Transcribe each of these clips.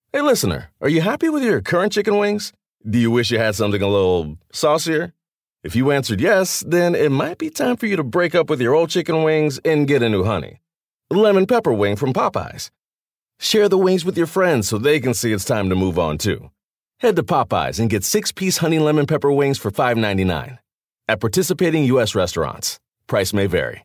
Hey, listener, are you happy with your current chicken wings? Do you wish you had something a little saucier? If you answered yes, then it might be time for you to break up with your old chicken wings and get a new honey. Lemon pepper wing from Popeyes. Share the wings with your friends so they can see it's time to move on too. Head to Popeyes and get 6-piece honey lemon pepper wings for $5.99. At participating U.S. restaurants. Price may vary.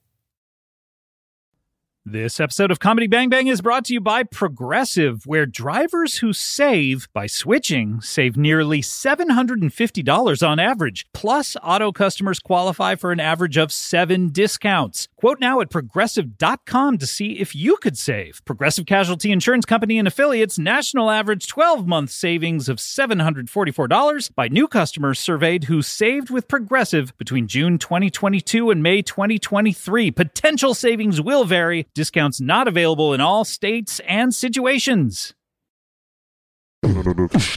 This episode of Comedy Bang Bang is brought to you by Progressive, where drivers who save by switching save nearly $750 on average. Plus, auto customers qualify for an average of 7 discounts. Quote now at Progressive.com to see if you could save. Progressive Casualty Insurance Company and Affiliates national average 12-month savings of $744 by new customers surveyed who saved with Progressive between June 2022 and May 2023. Potential savings will vary. Discounts not available in all states and situations. Comedy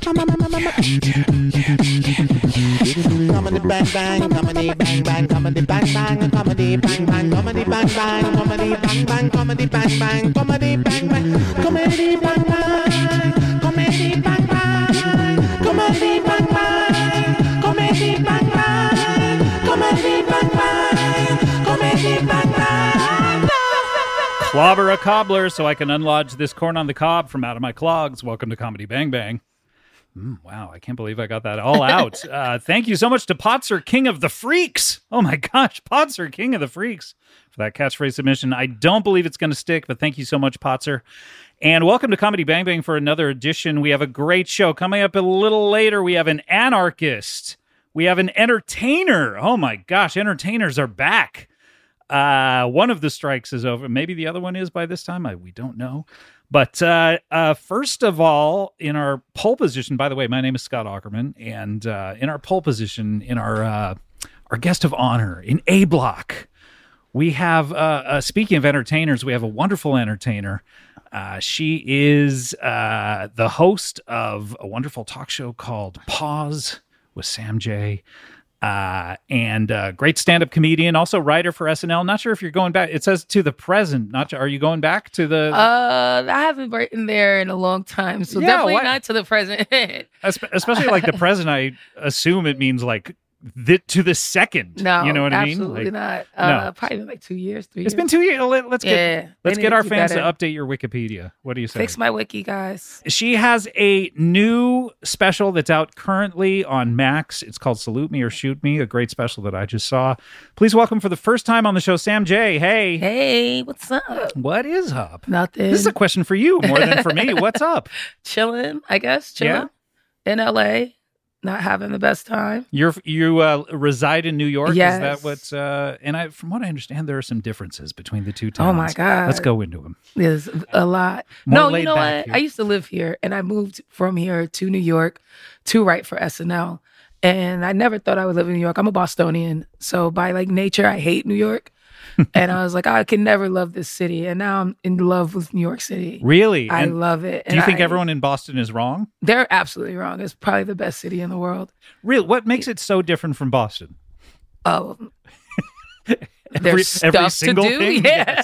bang bang, comedy bang bang, comedy bang bang, comedy bang bang, comedy bang bang, comedy bang bang, comedy bang bang, comedy bang bang, comedy bang bang, comedy bang bang, comedy bang bang, comedy bang bang, comedy bang bang, comedy bang bang. Clobber a cobbler so I can unlodge this corn on the cob from out of my clogs. Welcome to Comedy Bang Bang. Wow, I can't believe I got that all out. Thank you so much to Potzer, King of the Freaks. Oh my gosh, Potzer, King of the Freaks, for that catchphrase submission. I don't believe it's going to stick, but thank you so much, Potzer. And welcome to Comedy Bang Bang for another edition. We have a great show. Coming up a little later, we have an anarchist. We have an entertainer. Oh my gosh, entertainers are back. One of the strikes is over. Maybe the other one is by this time. We don't know. But first of all, in our pole position, by the way, my name is Scott Aukerman, and in our pole position, in our guest of honor, in A Block, we have, speaking of entertainers, we have a wonderful entertainer. She is the host of a wonderful talk show called Pause with Sam J. And great stand-up comedian, also writer for SNL. Not sure if you're going back. It says to the present. Not sure. Are you going back to the? I haven't written there in a long time, so definitely not to the present. Especially like the present. I assume it means like to the second. No, you know what I mean? Absolutely not. No. Probably been like 2 years, 3 years. It's been 2 years. Let's get our fans better. to update your Wikipedia. What do you say? Fix my wiki, guys. She has a new special that's out currently on Max. It's called Salute Me or Shoot Me, a great special that I just saw. Please welcome for the first time on the show, Sam J. Hey. Hey, what's up? What is up? Nothing. This is a question for you more than for me. What's up? Chilling, I guess. Chilling. Yeah. In LA. Not having the best time. You reside in New York? Yes. Is that what's and from what I understand, there are some differences between the two towns. Oh my God. Let's go into them. There's a lot. More you know what? here. I used to live here and I moved from here to New York to write for SNL. And I never thought I would live in New York. I'm a Bostonian. So by like nature, I hate New York. And I was like, I can never love this city. And now I'm in love with New York City. Really? I love it. Do you think everyone in Boston is wrong? They're absolutely wrong. It's probably the best city in the world. Really? What makes it so different from Boston? Oh, there's stuff single to do. thing? Yeah.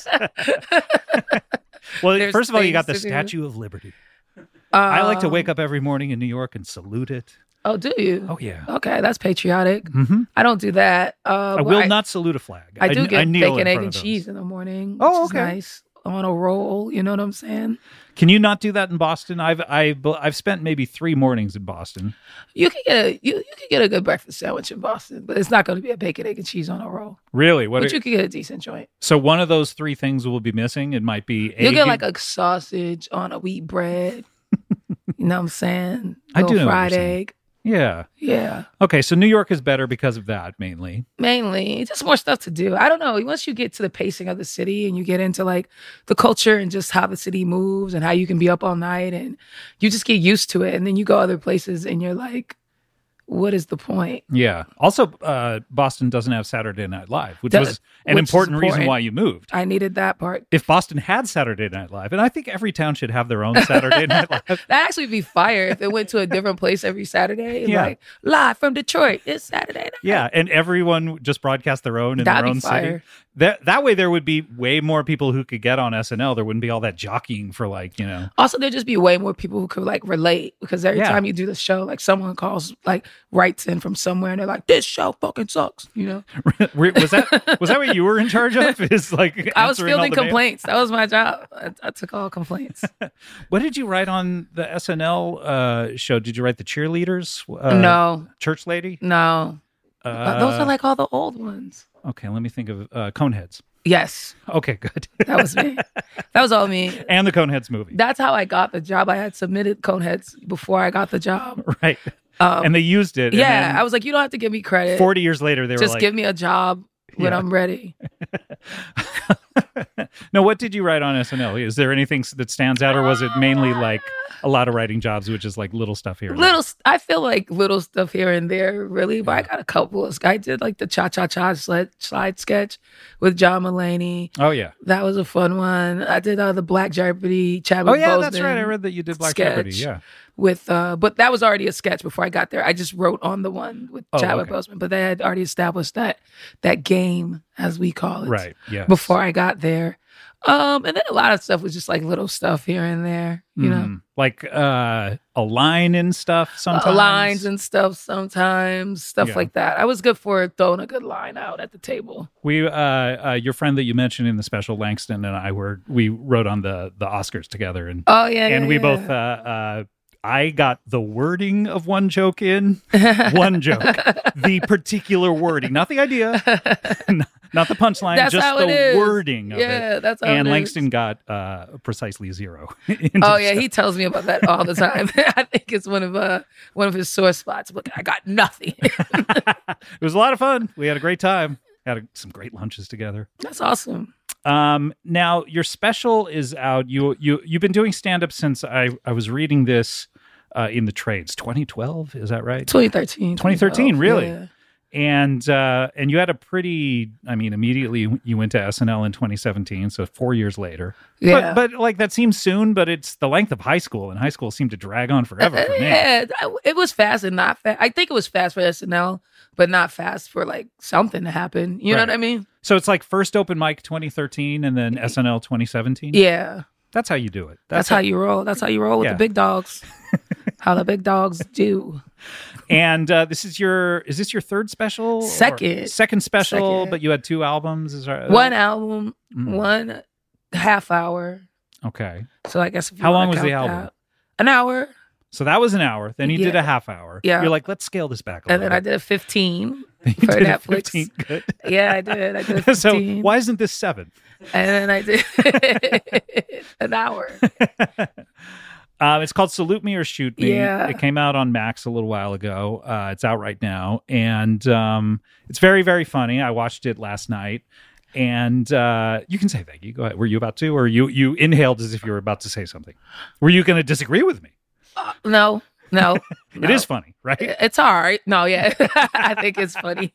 Well, There's first of all, you got the things to do. Statue of Liberty. I like to wake up every morning in New York and salute it. Oh, do you? Oh, yeah. Okay, that's patriotic. Mm-hmm. I don't do that. I will not salute a flag. I do get kneel bacon, in egg, front and of cheese in the morning. Oh, which is okay. Nice. On a roll, you know what I'm saying? Can you not do that in Boston? I've spent maybe 3 mornings in Boston. You can get a good breakfast sandwich in Boston, but it's not going to be a bacon, egg, and cheese on a roll. Really? But you can get a decent joint. So one of those 3 things will be missing. It might be You'll get like a sausage on a wheat bread. You know what I'm saying? I do know what fried you're saying. egg. Yeah. Yeah. Okay, so New York is better because of that, mainly. Mainly, just more stuff to do. I don't know. Once you get to the pacing of the city and you get into like the culture and just how the city moves and how you can be up all night and you just get used to it. And then you go other places and you're like, what is the point? Yeah. Also, Boston doesn't have Saturday Night Live, which was an which is important reason important. why you moved. I needed that part. If Boston had Saturday Night Live, and I think every town should have their own Saturday Night Live. That'd actually be fire if it went to a different place every Saturday. Yeah. Like, live from Detroit, it's Saturday night. Yeah, and everyone just broadcast their own in That'd their be own fire. city. That way there would be way more people who could get on SNL. There wouldn't be all that jockeying for like, you know. Also, there'd just be way more people who could like relate because every Yeah. time you do the show, like someone calls, like writes in from somewhere and they're like, this show fucking sucks, you know? was that what you were in charge of? Is like I was answering all fielding the mail? complaints. That was my job. I took all complaints. What did you write on the SNL show? Did you write the cheerleaders? No, Church lady? no. Those are like all the old ones. Okay, let me think of Coneheads. Yes, Okay, good. that was me. That was all me. And the Coneheads movie. That's how I got the job. I had submitted Coneheads before I got the job. Right. And they used it. Yeah, And I was like, you don't have to give me credit. then 40 years later, they were Just like, give me a job when Yeah. I'm ready. no, what did you write on SNL? Is there anything that stands out, or was it mainly like a lot of writing jobs, which is like little stuff here? and there? I feel like little stuff here and there, really, but I got a couple. I did like the Cha Cha Cha slide sketch with John Mulaney. Oh, yeah. That was a fun one. I did the Black Jeopardy, Chadwick Oh, yeah, Boseman that's right. I read that you did Black sketch Jeopardy. Yeah. with but that was already a sketch before I got there. I just wrote on the one with Oh, Chadwick okay. Boseman, but they had already established that game, as we call it, Right. Yeah. before I got there. And then a lot of stuff was just like little stuff here and there, you know, Like a line and stuff sometimes. lines and stuff sometimes, stuff Yeah. like that. I was good for throwing a good line out at the table. We, your friend that you mentioned in the special, Langston, and we wrote on the Oscars together, and Oh yeah, and yeah, we yeah. both. I got the wording of one joke in, one joke, the particular wording, not the idea, not the punchline, That's just how the it is. wording of it. Yeah, that's how And it is. Langston got precisely 0. into Oh the yeah, show. he tells me about that all the time. I think it's one of his sore spots. Look, I got nothing. It was a lot of fun. We had a great time. Had some great lunches together. That's awesome. Now your special is out. You've been doing stand up since I was reading this in the trades. 2012, is that right? 2013. 2013, really? Yeah. And you had a pretty. I mean, immediately you went to SNL in 2017, so 4 years later. Yeah. But like that seems soon, but it's the length of high school, and high school seemed to drag on forever for me. Yeah, it was fast and not fast. I think it was fast for SNL, but not fast for like something to happen. You know Right. what I mean? So it's like first open mic 2013, and then SNL 2017. Yeah. That's how you do it. That's how you roll. That's how you roll with Yeah. the big dogs. How the big dogs do. And is this your third special? Or Second. second special, Second. but you had 2 albums. Is that One album, Mm. 1 half hour. Okay. So I guess if you How wanna long was the count album? that. An hour. So that was an hour. Then you did Yeah. a half hour. Yeah. You're like, let's scale this back a And little. then I did a 15 You for did a Netflix. 15. Good. Yeah, I did. I did a 15. So why isn't this 7? And then I did an hour. It's called Salute Me or Shoot Me. Yeah. It came out on Max a little while ago. It's out right now. And it's very, very funny. I watched it last night. And you can say thank you. Go ahead. Were you about to? Or you inhaled as if you were about to say something? Were you going to disagree with me? No. It is funny, right? It's all right. No, yeah. I think it's funny.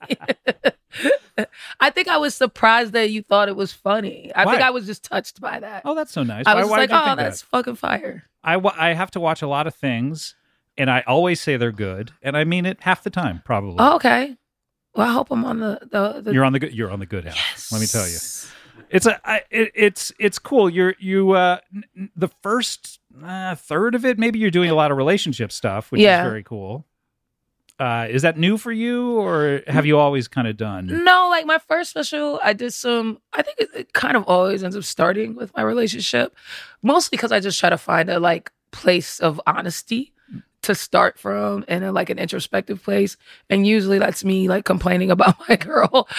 I think I was surprised that you thought it was funny. I think Why? I was just touched by that. Oh, that's so nice. I was just why like, did you oh, think that's that? fucking fire. I have to watch a lot of things, and I always say they're good, and I mean it half the time, probably. Oh, okay. Well, I hope I'm on the You're on the good half. Let me tell you. It's cool. The first third of it, maybe you're doing a lot of relationship stuff, which Yeah. is very cool. Is that new for you, or have you always kind of done? No, like my first special, I did some. I think it kind of always ends up starting with my relationship, mostly because I just try to find a like place of honesty to start from, and in like an introspective place. And usually that's me like complaining about my girl.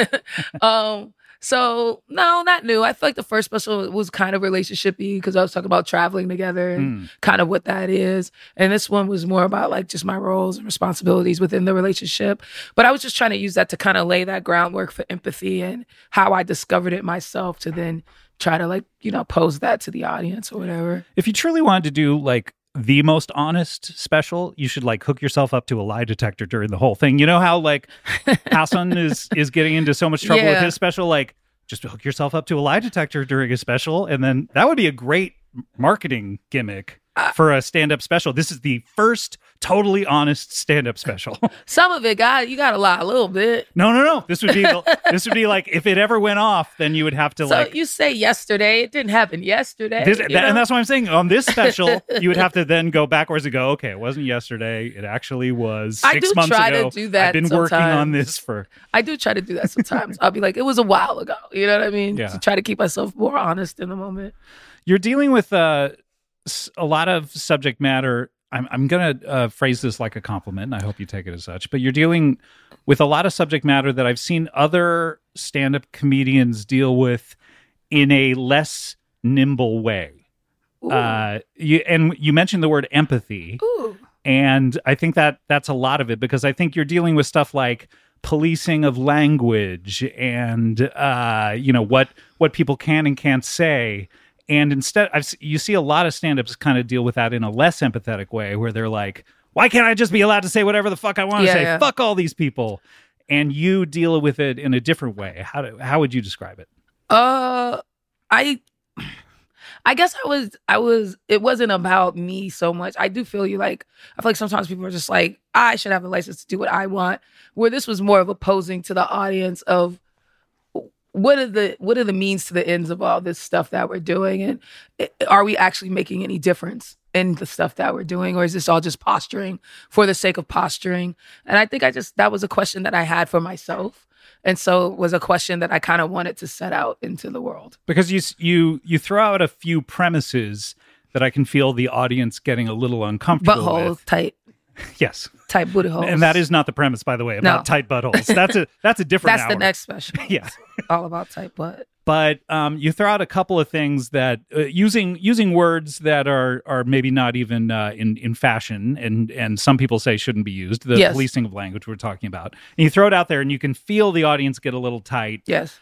So no, not new. I feel like the first special was kind of relationship-y because I was talking about traveling together and kind of what that is. And this one was more about like just my roles and responsibilities within the relationship. But I was just trying to use that to kind of lay that groundwork for empathy and how I discovered it myself to then try to like, pose that to the audience or whatever. If you truly wanted to do like the most honest special, you should like hook yourself up to a lie detector during the whole thing. You know how like Hassan is getting into so much trouble with his special? Like, just hook yourself up to a lie detector during a special, and then that would be a great marketing gimmick for a stand-up special. This is the first totally honest stand-up special. Some of it, you got to lie a little bit. No. This would be like if it ever went off, then you would have to So you say yesterday, it didn't happen yesterday. And that's what I'm saying. On this special, you would have to then go backwards and go, okay, it wasn't yesterday. It actually was 6 months ago. I do try to do that. I've been working on this for. I do try to do that sometimes. I'll be like, it was a while ago. You know what I mean? Yeah. To try to keep myself more honest in the moment. You're dealing with a lot of subject matter. I'm going to phrase this like a compliment, and I hope you take it as such, but you're dealing with a lot of subject matter that I've seen other stand-up comedians deal with in a less nimble way. You mentioned the word empathy. Ooh. And I think that's a lot of it, because I think you're dealing with stuff like policing of language and, what people can and can't say. And instead, you see a lot of stand-ups kind of deal with that in a less empathetic way, where they're like, why can't I just be allowed to say whatever the fuck I want to say? Yeah. Fuck all these people. And you deal with it in a different way. How would you describe it? I guess I was, it wasn't about me so much. I do feel I feel like sometimes people are just like, I should have a license to do what I want. Where this was more of opposing to the audience of, what are the means to the ends of all this stuff that we're doing, and are we actually making any difference in the stuff that we're doing, or is this all just posturing for the sake of posturing? And I think that was a question that I had for myself, and so it was a question that I kind of wanted to set out into the world. Because you throw out a few premises that I can feel the audience getting a little uncomfortable Butthole with. tight. Yes. Tight booty holes. And that is not the premise, by the way, about tight buttholes. That's a different That's hour. the next special. Yeah. All about tight butt. But you throw out a couple of things that using words that are maybe not even in fashion, and some people say shouldn't be used. The policing of language we're talking about. And you throw it out there, and you can feel the audience get a little tight. Yes.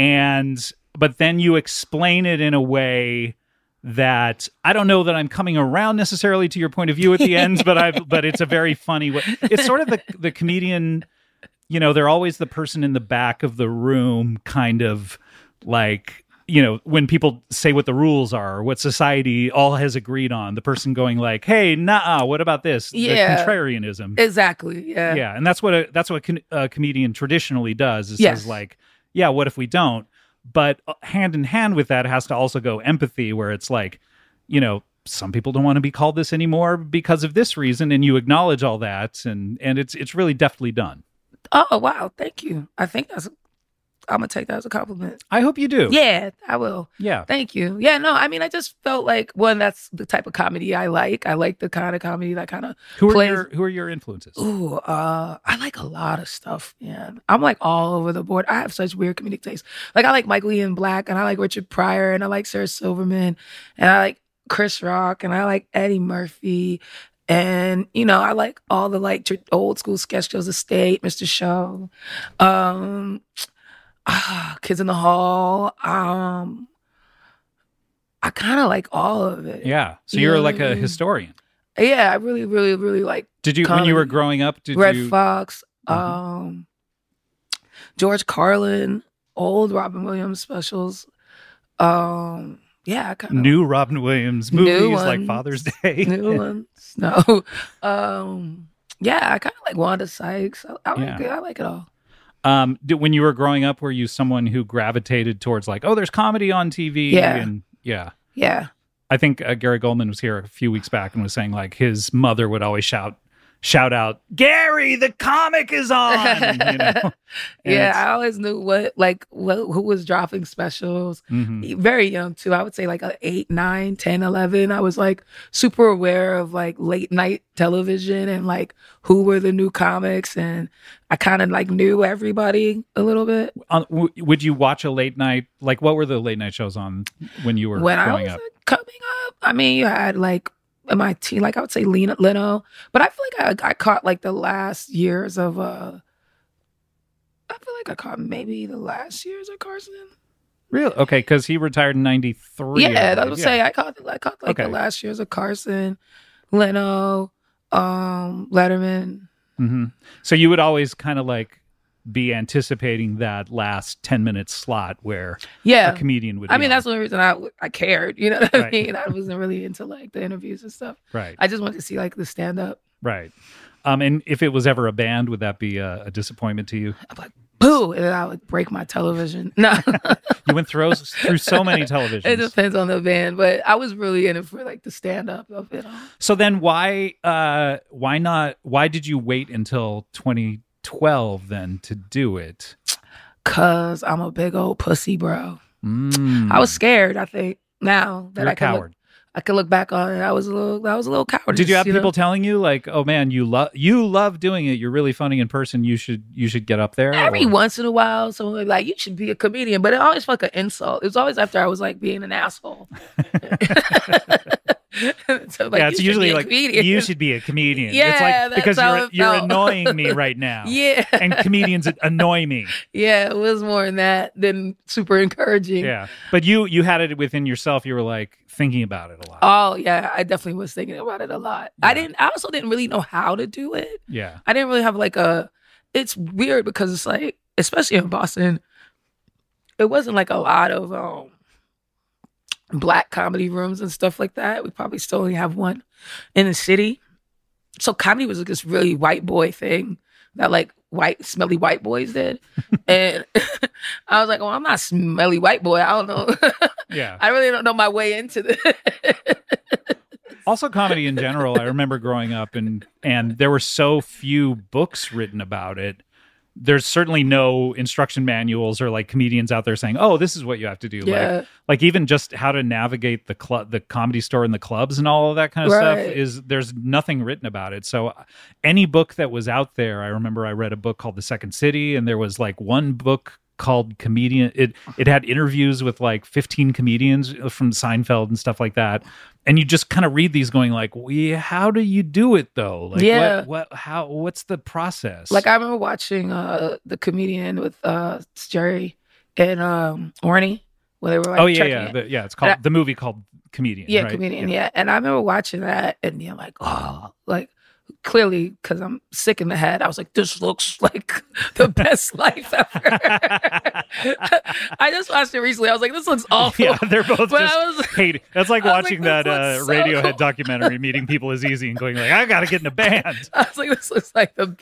But then you explain it in a way that I don't know that I'm coming around necessarily to your point of view at the end, but it's a very funny way. It's sort of the comedian, they're always the person in the back of the room, kind of like, when people say what the rules are, or what society all has agreed on, the person going like, hey, nah, what about this? Yeah. The contrarianism. Exactly. Yeah. Yeah. And that's what a comedian traditionally does, is says like, yeah, what if we don't? But hand in hand with that has to also go empathy, where it's like, some people don't want to be called this anymore because of this reason, and you acknowledge all that, and it's really deftly done. Oh, wow. Thank you. I think I'm going to take that as a compliment. I hope you do. Yeah, I will. Yeah. Thank you. Yeah, no, I mean, I just felt like, one, that's the type of comedy I like. I like the kind of comedy that kind of plays. Who are your influences? Ooh, I like a lot of stuff, man. I'm like all over the board. I have such weird comedic taste. Like, I like Michael Ian Black, and I like Richard Pryor, and I like Sarah Silverman, and I like Chris Rock, and I like Eddie Murphy. And, I like all the old school sketch shows, The State, Mr. Show, Kids in the Hall. I kind of like all of it. Yeah. So you're like a historian. Yeah, I really, really, really like. Did you, comedy. when you were growing up, Red Fox, George Carlin, old Robin Williams specials. Yeah, I kind of new Robin Williams movies like Father's Day. New ones. No. Yeah, I kind of like Wanda Sykes. I like it all. When you were growing up, were you someone who gravitated towards like, oh, there's comedy on TV? Yeah. Yeah. I think Gary Goldman was here a few weeks back and was saying like his mother would always shout out, Gary, the comic is on. Yeah, I always knew who was dropping specials. Mm-hmm. Very young too. I would say like 8, 9, 10, 11. I was like super aware of like late night television and like who were the new comics, and I kind of like knew everybody a little bit. Would you watch a late night? Like, what were the late night shows on when you were growing up? Like, coming up, I mean, you had like my teen, like I would say Leno, but I feel like I caught like the last years of I feel like I caught maybe the last years of Carson. Really? Okay, because he retired in 93. Yeah, I would say I caught like the last years of Carson. Leno, Letterman. Mm-hmm. So you would always kind of like be anticipating that last 10-minute slot where Yeah. a comedian would I be mean, on. that's the only reason I cared. You know what I Right. mean? I wasn't really into like the interviews and stuff. Right. I just wanted to see like the stand up. Right. And if it was ever a band, would that be a disappointment to you? I'm like, boo, and then I would break my television. No, You went through so many televisions. it depends on the band, but I was really in it for like the stand up of it all. So then why did you wait until 2012 then to do it? Cause I'm a big old pussy, bro. Mm. I was scared. I think now that You're a I can coward. I can look back on it. I was a little coward. Did you have people telling you like, "Oh man, you love doing it. You're really funny in person. You should get up there"? Every or- once in a while, someone would be like, you should be a comedian, but it always felt like an insult. It was always after I was like being an asshole. So, like, yeah, you it's should usually be a like comedian. you should be a comedian. Yeah, it's like that's because how you're it you're felt. annoying me right now. Yeah. And comedians annoy me. Yeah, it was more than that than super encouraging. Yeah. But you had it within yourself. You were like thinking about it a lot. Oh yeah, I definitely was thinking about it a lot. Yeah. I also didn't really know how to do it. Yeah. I didn't really have like it's weird because it's like, especially in Boston, it wasn't like a lot of black comedy rooms and stuff like that. We probably still only have one in the city. So comedy was like this really white boy thing that like smelly white boys did. And I was like, oh, I'm not a smelly white boy. I don't know. Yeah. I really don't know my way into this. Also, comedy in general. I remember growing up, and there were so few books written about it. There's certainly no instruction manuals or like comedians out there saying, "Oh, this is what you have to do." Yeah. Like even just how to navigate the comedy store and the clubs and all of that kind of Right. stuff there's nothing written about it. So any book that was out there, I remember I read a book called The Second City, and there was like one book called Comedian. It had interviews with like 15 comedians from Seinfeld and stuff like that. And you just kind of read these going like, how do you do it though? Like Yeah. what's the process? Like I remember watching the comedian with Jerry and Orny, where they were like, oh yeah, trekking yeah. it. It's called the movie called Comedian. Yeah, right? comedian. Yeah. And I remember watching that and being like, oh, like clearly because I'm sick in the head. I was like, this looks like the best life ever. I just watched it recently. I was like, this looks awful. Yeah, they're both But just I was- hate. That's like I was watching like, that this looks so Radiohead cool. documentary, Meeting People is Easy, and going like, I gotta get in a band. I was like, this looks like the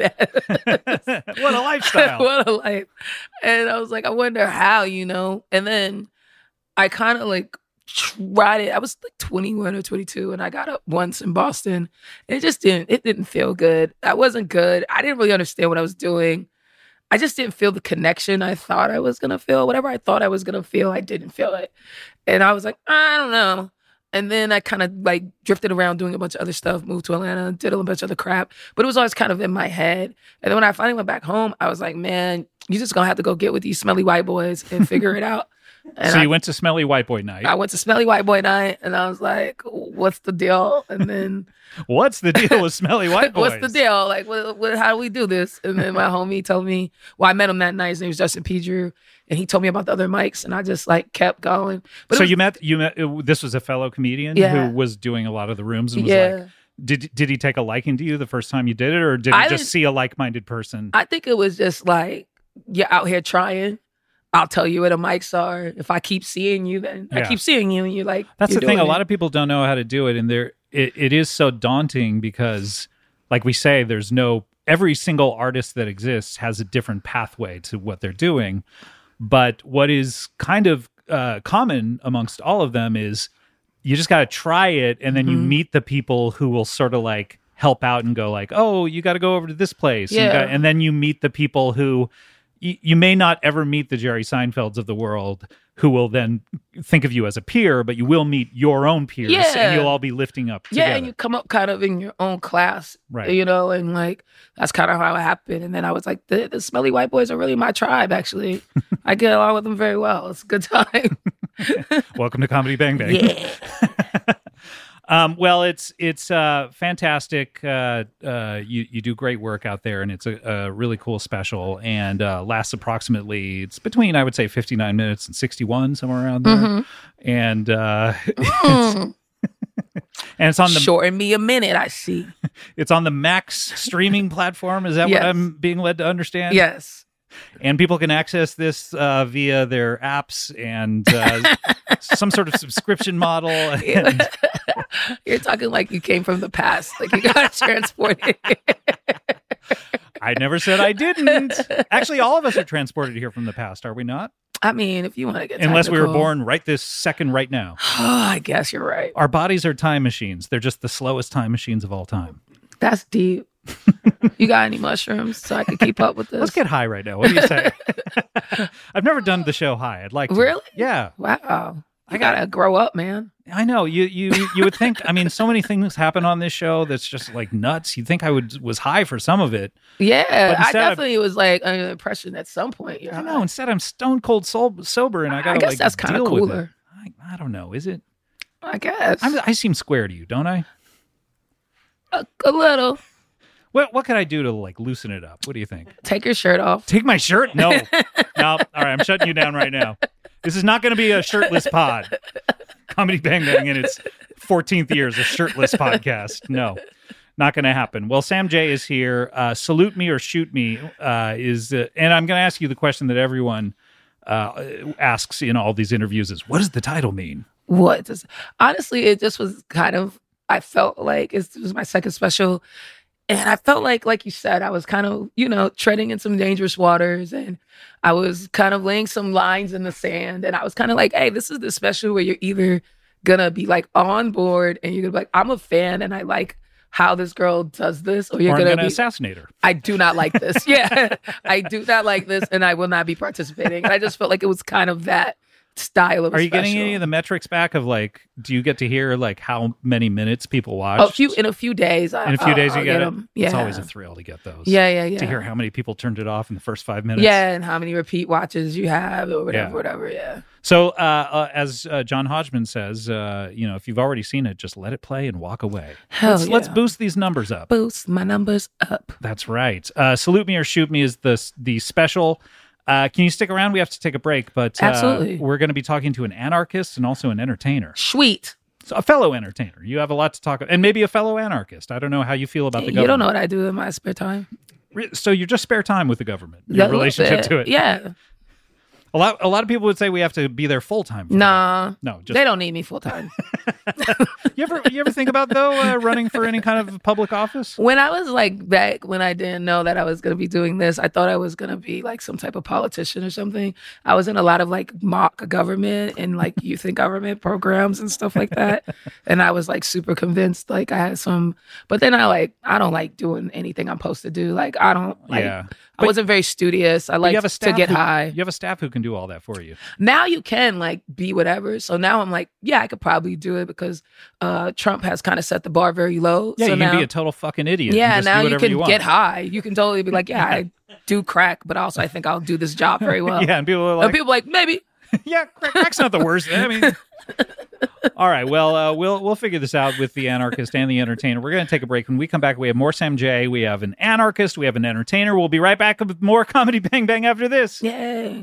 best. What a lifestyle. What a life. And I was like, I wonder how, And then I kind of like tried it. I was like 21 or 22 and I got up once in Boston. And it didn't feel good. I wasn't good. I didn't really understand what I was doing. I just didn't feel the connection I thought I was going to feel. Whatever I thought I was going to feel, I didn't feel it. And I was like, I don't know. And then I kind of like drifted around doing a bunch of other stuff, moved to Atlanta, did a bunch of other crap. But it was always kind of in my head. And then when I finally went back home, I was like, man, you just going to have to go get with these smelly white boys and figure it out. And So you went to Smelly White Boy Night. I went to Smelly White Boy Night and I was like, what's the deal? And then What's the deal with Smelly White Boys? what's the deal? Like, how do we do this? And then my homie told me, I met him that night. His name was Justin P. Drew. And he told me about the other mics and I just like kept going. But So it was- you met this was a fellow comedian Yeah. who was doing a lot of the rooms and was Yeah. like, did he take a liking to you the first time you did it, or did I he just didn't- see a like-minded person? I think it was just like, you're out here trying. I'll tell you where the mics are. If I keep seeing you, then I Yeah. keep seeing you and you're like, That's you're the thing. A doing lot it. of people don't know how to do it, and it is so daunting because, like we say, every single artist that exists has a different pathway to what they're doing. But what is kind of common amongst all of them is you just got to try it, and then you meet the people who will sort of like help out and go like, oh, you got to go over to this place. Yeah. And then you meet the people who you may not ever meet the Jerry Seinfelds of the world who will then think of you as a peer, but you will meet your own peers Yeah. and you'll all be lifting up Yeah, together. and you come up kind of in your own class, Right. And like that's kind of how it happened. And then I was like, the smelly white boys are really my tribe. Actually, I get along with them very well. It's a good time. Welcome to Comedy Bang Bang. Yeah. Well, it's fantastic. You do great work out there, and it's a really cool special, and lasts approximately, it's between, I would say, 59 minutes and 61, somewhere around there. And And it's on the Shorten me a minute, I see. it's on the Max streaming platform. Is that what Yes. I'm being led to understand? Yes. And people can access this via their apps and some sort of subscription model. And You're talking like you came from the past, like you got transported. I never said I didn't. Actually, all of us are transported here from the past, are we not? I mean, if you want to get Unless we were technical. born right this second, right now. I guess you're right. Our bodies are time machines. They're just the slowest time machines of all time. That's deep. You got any mushrooms so I can keep up with this? Let's get high right now. What do you say? I've never done the show high. I'd like to. Really? Yeah. Wow. I I got- gotta grow up, man. I know. You would think, I mean, so many things happen on this show that's just like nuts. You'd think I was high for some of it. Yeah, But I instead of- definitely was like under the impression at some point. You're I high. know. Instead, I'm stone cold sober and I got to guess like that's kinda deal with it. cooler. I don't know. Is it? I guess I seem square to you, don't I? a little. What can I do to like loosen it up? What do you think? Take your shirt off. Take my shirt? No. No. All right. I'm shutting you down right now. This is not going to be a shirtless pod. Comedy Bang Bang in its 14th year is a shirtless podcast. No, not going to happen. Well, Sam J is here. Salute me or shoot me and I'm going to ask you the question that everyone asks in all these interviews is, what does the title mean? What does honestly? It just was kind of. I felt like it was my second special. And I felt like you said, I was kind of, treading in some dangerous waters, and I was kind of laying some lines in the sand. And I was kind of like, hey, this is the special where you're either gonna be like on board and you're gonna be like, I'm a fan and I like how this girl does this, or you're Or I'm gonna going to be, assassinate her. I do not like this. Yeah, I do not like this, and I will not be participating. And I just felt like it was kind of that style of. Are you getting special. any of the metrics back of like, do you get to hear like how many minutes people watch? In a few days. In a few days you I'll get it? them. Yeah. It's always a thrill to get those. Yeah. To hear how many people turned it off in the first 5 minutes. Yeah, and how many repeat watches you have, or Yeah. whatever. Yeah. So, as John Hodgman says, if you've already seen it, just let it play and walk away. Hell Let's yeah. boost these numbers up. Boost my numbers up. That's right. Salute Me or Shoot Me is the special. Can you stick around? We have to take a break, but Absolutely. we're going to be talking to an anarchist and also an entertainer. Sweet. So a fellow entertainer. You have a lot to talk about, and maybe a fellow anarchist. I don't know how you feel about the government. You don't know what I do in my spare time. So you're just spare time with the government. A Your little relationship bit. to it. Yeah. A lot of people would say we have to be there full time. Nah. No, just They don't need me full time. you ever think about though running for any kind of public office? When I was like back when I didn't know that I was going to be doing this, I thought I was going to be like some type of politician or something. I was in a lot of like mock government and like youth and government programs and stuff like that. And I was like super convinced like I had some, but then I don't like doing anything I'm supposed to do. Like I don't like, Yeah. I wasn't very studious. I You like have a to staff get who- high. You have a staff who can do all that for you. Now you can like be whatever. So now I'm like, yeah, I could probably do it because Trump has kind of set the bar very low. Yeah, so you now, can be a total fucking idiot. yeah, and just now do you whatever can want. get high. You can totally be like, yeah, I do crack, but also I think I'll do this job very well. Yeah, and people are And like, people are like, maybe. yeah, crack's not the worst. I mean, all right. Well, we'll figure this out with the anarchist and the entertainer. We're going to take a break. When we come back, we have more Sam J. We have an anarchist. We have an entertainer. We'll be right back with more Comedy Bang Bang after this. Yay.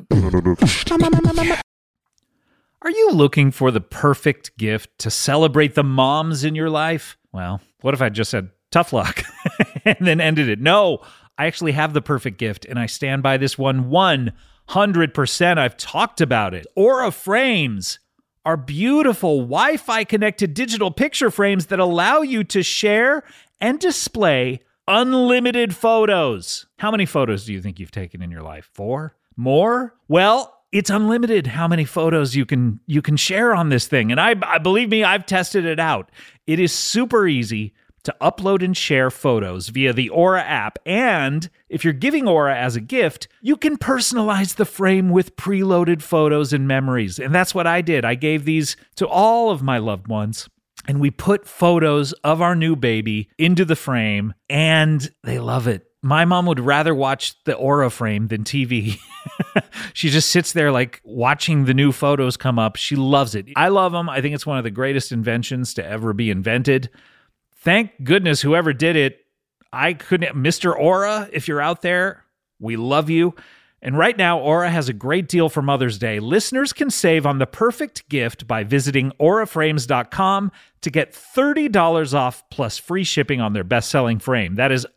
Are you looking for the perfect gift to celebrate the moms in your life? Well, what if I just said tough luck and then ended it? No, I actually have the perfect gift, and I stand by this one 100%. I've talked about it. Aura Frames are beautiful Wi-Fi connected digital picture frames that allow you to share and display unlimited photos. How many photos do you think you've taken in your life? 4? More? Well, it's unlimited how many photos you can share on this thing. And I believe me, I've tested it out. It is super easy to upload and share photos via the Aura app. And if you're giving Aura as a gift, you can personalize the frame with preloaded photos and memories. And that's what I did. I gave these to all of my loved ones. And we put photos of our new baby into the frame, and they love it. My mom would rather watch the Aura frame than TV. She just sits there like watching the new photos come up. She loves it. I love them. I think it's one of the greatest inventions to ever be invented. Thank goodness whoever did it. I couldn't. Mr. Aura, if you're out there, we love you. And right now, Aura has a great deal for Mother's Day. Listeners can save on the perfect gift by visiting auraframes.com to get $30 off plus free shipping on their best-selling frame. That is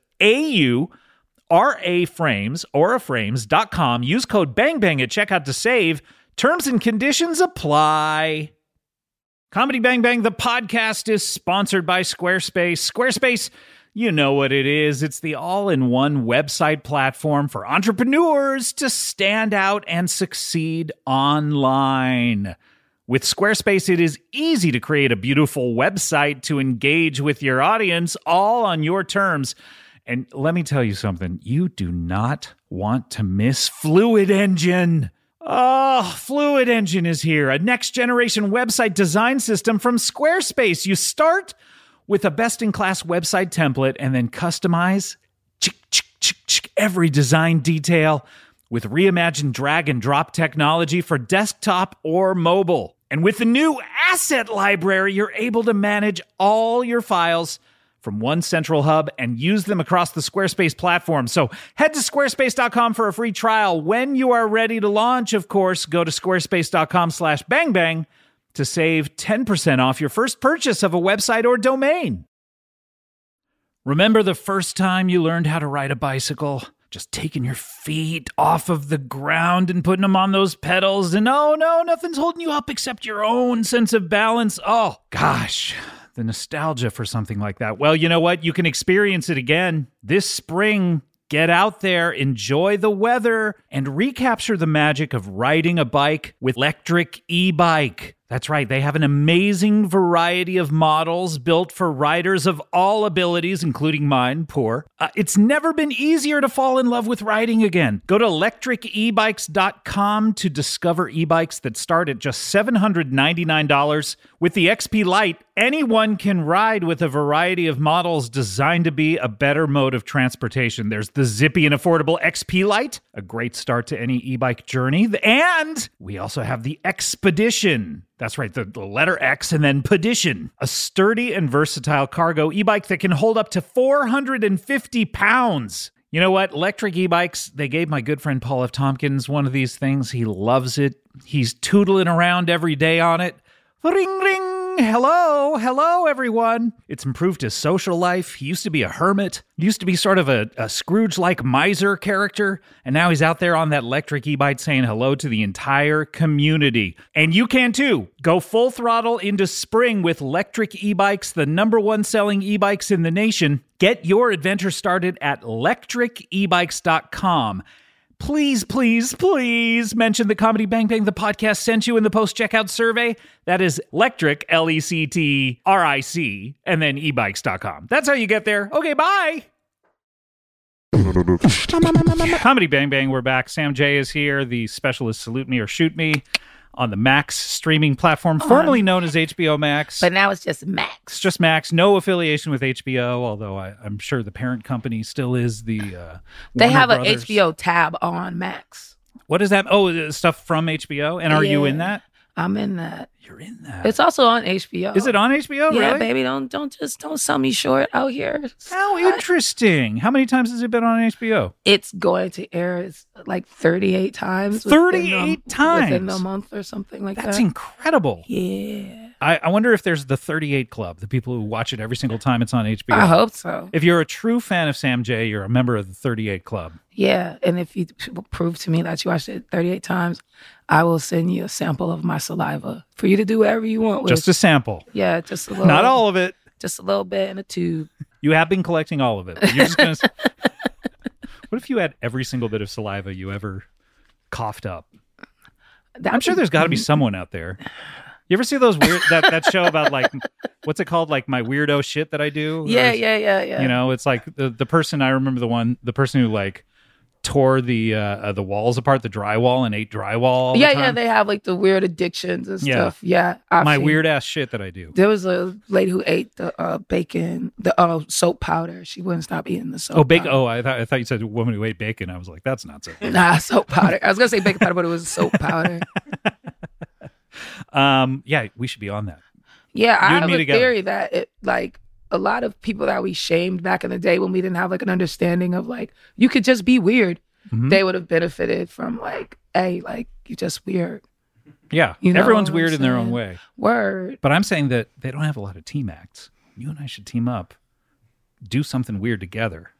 AURA Frames, auraframes.com. Use code BANGBANG at checkout to save. Terms and conditions apply. Comedy Bang Bang, the podcast, is sponsored by Squarespace. Squarespace, you know what it is. It's the all-in-one website platform for entrepreneurs to stand out and succeed online. With Squarespace, it is easy to create a beautiful website to engage with your audience, all on your terms. And let me tell you something. You do not want to miss Fluid Engine. Oh, Fluid Engine is here, a next-generation website design system from Squarespace. You start with a best-in-class website template and then customize every design detail with reimagined drag-and-drop technology for desktop or mobile. And with the new asset library, you're able to manage all your files from one central hub and use them across the Squarespace platform. So head to squarespace.com for a free trial. When you are ready to launch, of course, go to squarespace.com/bangbang to save 10% off your first purchase of a website or domain. Remember the first time you learned how to ride a bicycle? Just taking your feet off of the ground and putting them on those pedals, and oh no, nothing's holding you up except your own sense of balance. Oh, gosh. The nostalgia for something like that. Well, you know what? You can experience it again this spring. Get out there, enjoy the weather, and recapture the magic of riding a bike with Electric E-Bike. That's right, they have an amazing variety of models built for riders of all abilities, including mine, poor. It's never been easier to fall in love with riding again. Go to electricebikes.com to discover e-bikes that start at just $799. With the XP Lite, anyone can ride with a variety of models designed to be a better mode of transportation. There's the zippy and affordable XP Lite, a great start to any e-bike journey. And we also have the Expedition. That's right, the letter X and then Pedition, a sturdy and versatile cargo e-bike that can hold up to 450 pounds. You know what? Electric e-bikes, they gave my good friend Paul F. Tompkins one of these things. He loves it. He's tootling around every day on it. Ring, ring. Hello, everyone. It's improved his social life. He used to be a hermit. He used to be sort of a Scrooge-like miser character, and now he's out there on that electric e-bike saying hello to the entire community. And you can too. Go full throttle into spring with electric e-bikes, the #1 selling e-bikes in the nation. Get your adventure started at electricebikes.com. Please, please, please mention the Comedy Bang Bang, the podcast, sent you in the post-checkout survey. That is electric, Lectric, and then ebikes.com. That's how you get there. Okay, bye. Comedy Bang Bang, we're back. Sam J is here, the specialist Salute Me or Shoot Me on the Max streaming platform, formerly known as HBO Max. But now it's just Max. It's just Max. No affiliation with HBO, although I'm sure the parent company still is the They Warner have Brothers. an HBO tab on Max. What is that? Oh, stuff from HBO? And are you in that? I'm in that. You're in that. It's also on HBO. Is it on HBO? Yeah, really? baby. Don't sell me short out here. How interesting. How many times has it been on HBO? It's going to air. It's like 38 times. 38 times? Within a month or something like that. That's incredible. Yeah. I wonder if there's the 38 Club, the people who watch it every single time it's on HBO. I hope so. If you're a true fan of Sam J, you're a member of the 38 Club. Yeah, and if you prove to me that you watched it 38 times, I will send you a sample of my saliva for you to do whatever you want with. Just a sample. Yeah, just a little. Not all of it. Just a little bit in a tube. You have been collecting all of it. You're just gonna. What if you had every single bit of saliva you ever coughed up? I'm sure there's got to be someone out there. You ever see those weird that show about like what's it called, like my weirdo shit that I do? Yeah. You know, it's like the person, I remember the person who like tore the walls apart, the drywall, and ate drywall all the time. Yeah, they have like the weird addictions and stuff. Yeah, my weird ass shit that I do. There was a lady who ate the bacon, the soap powder. She wouldn't stop eating the soap. Oh, bacon! powder. Oh, I thought you said a woman who ate bacon. I was like, that's not so. Nah, soap powder. I was gonna say bacon powder, but it was soap powder. Yeah, we should be on that. Yeah, I have a together. theory that it like a lot of people that we shamed back in the day when we didn't have like an understanding of like you could just be weird. they would have benefited from like, hey, like you just weird. Yeah. You know Everyone's what I'm weird in their own saying? way. Word. But I'm saying that they don't have a lot of team acts. You and I should team up, do something weird together.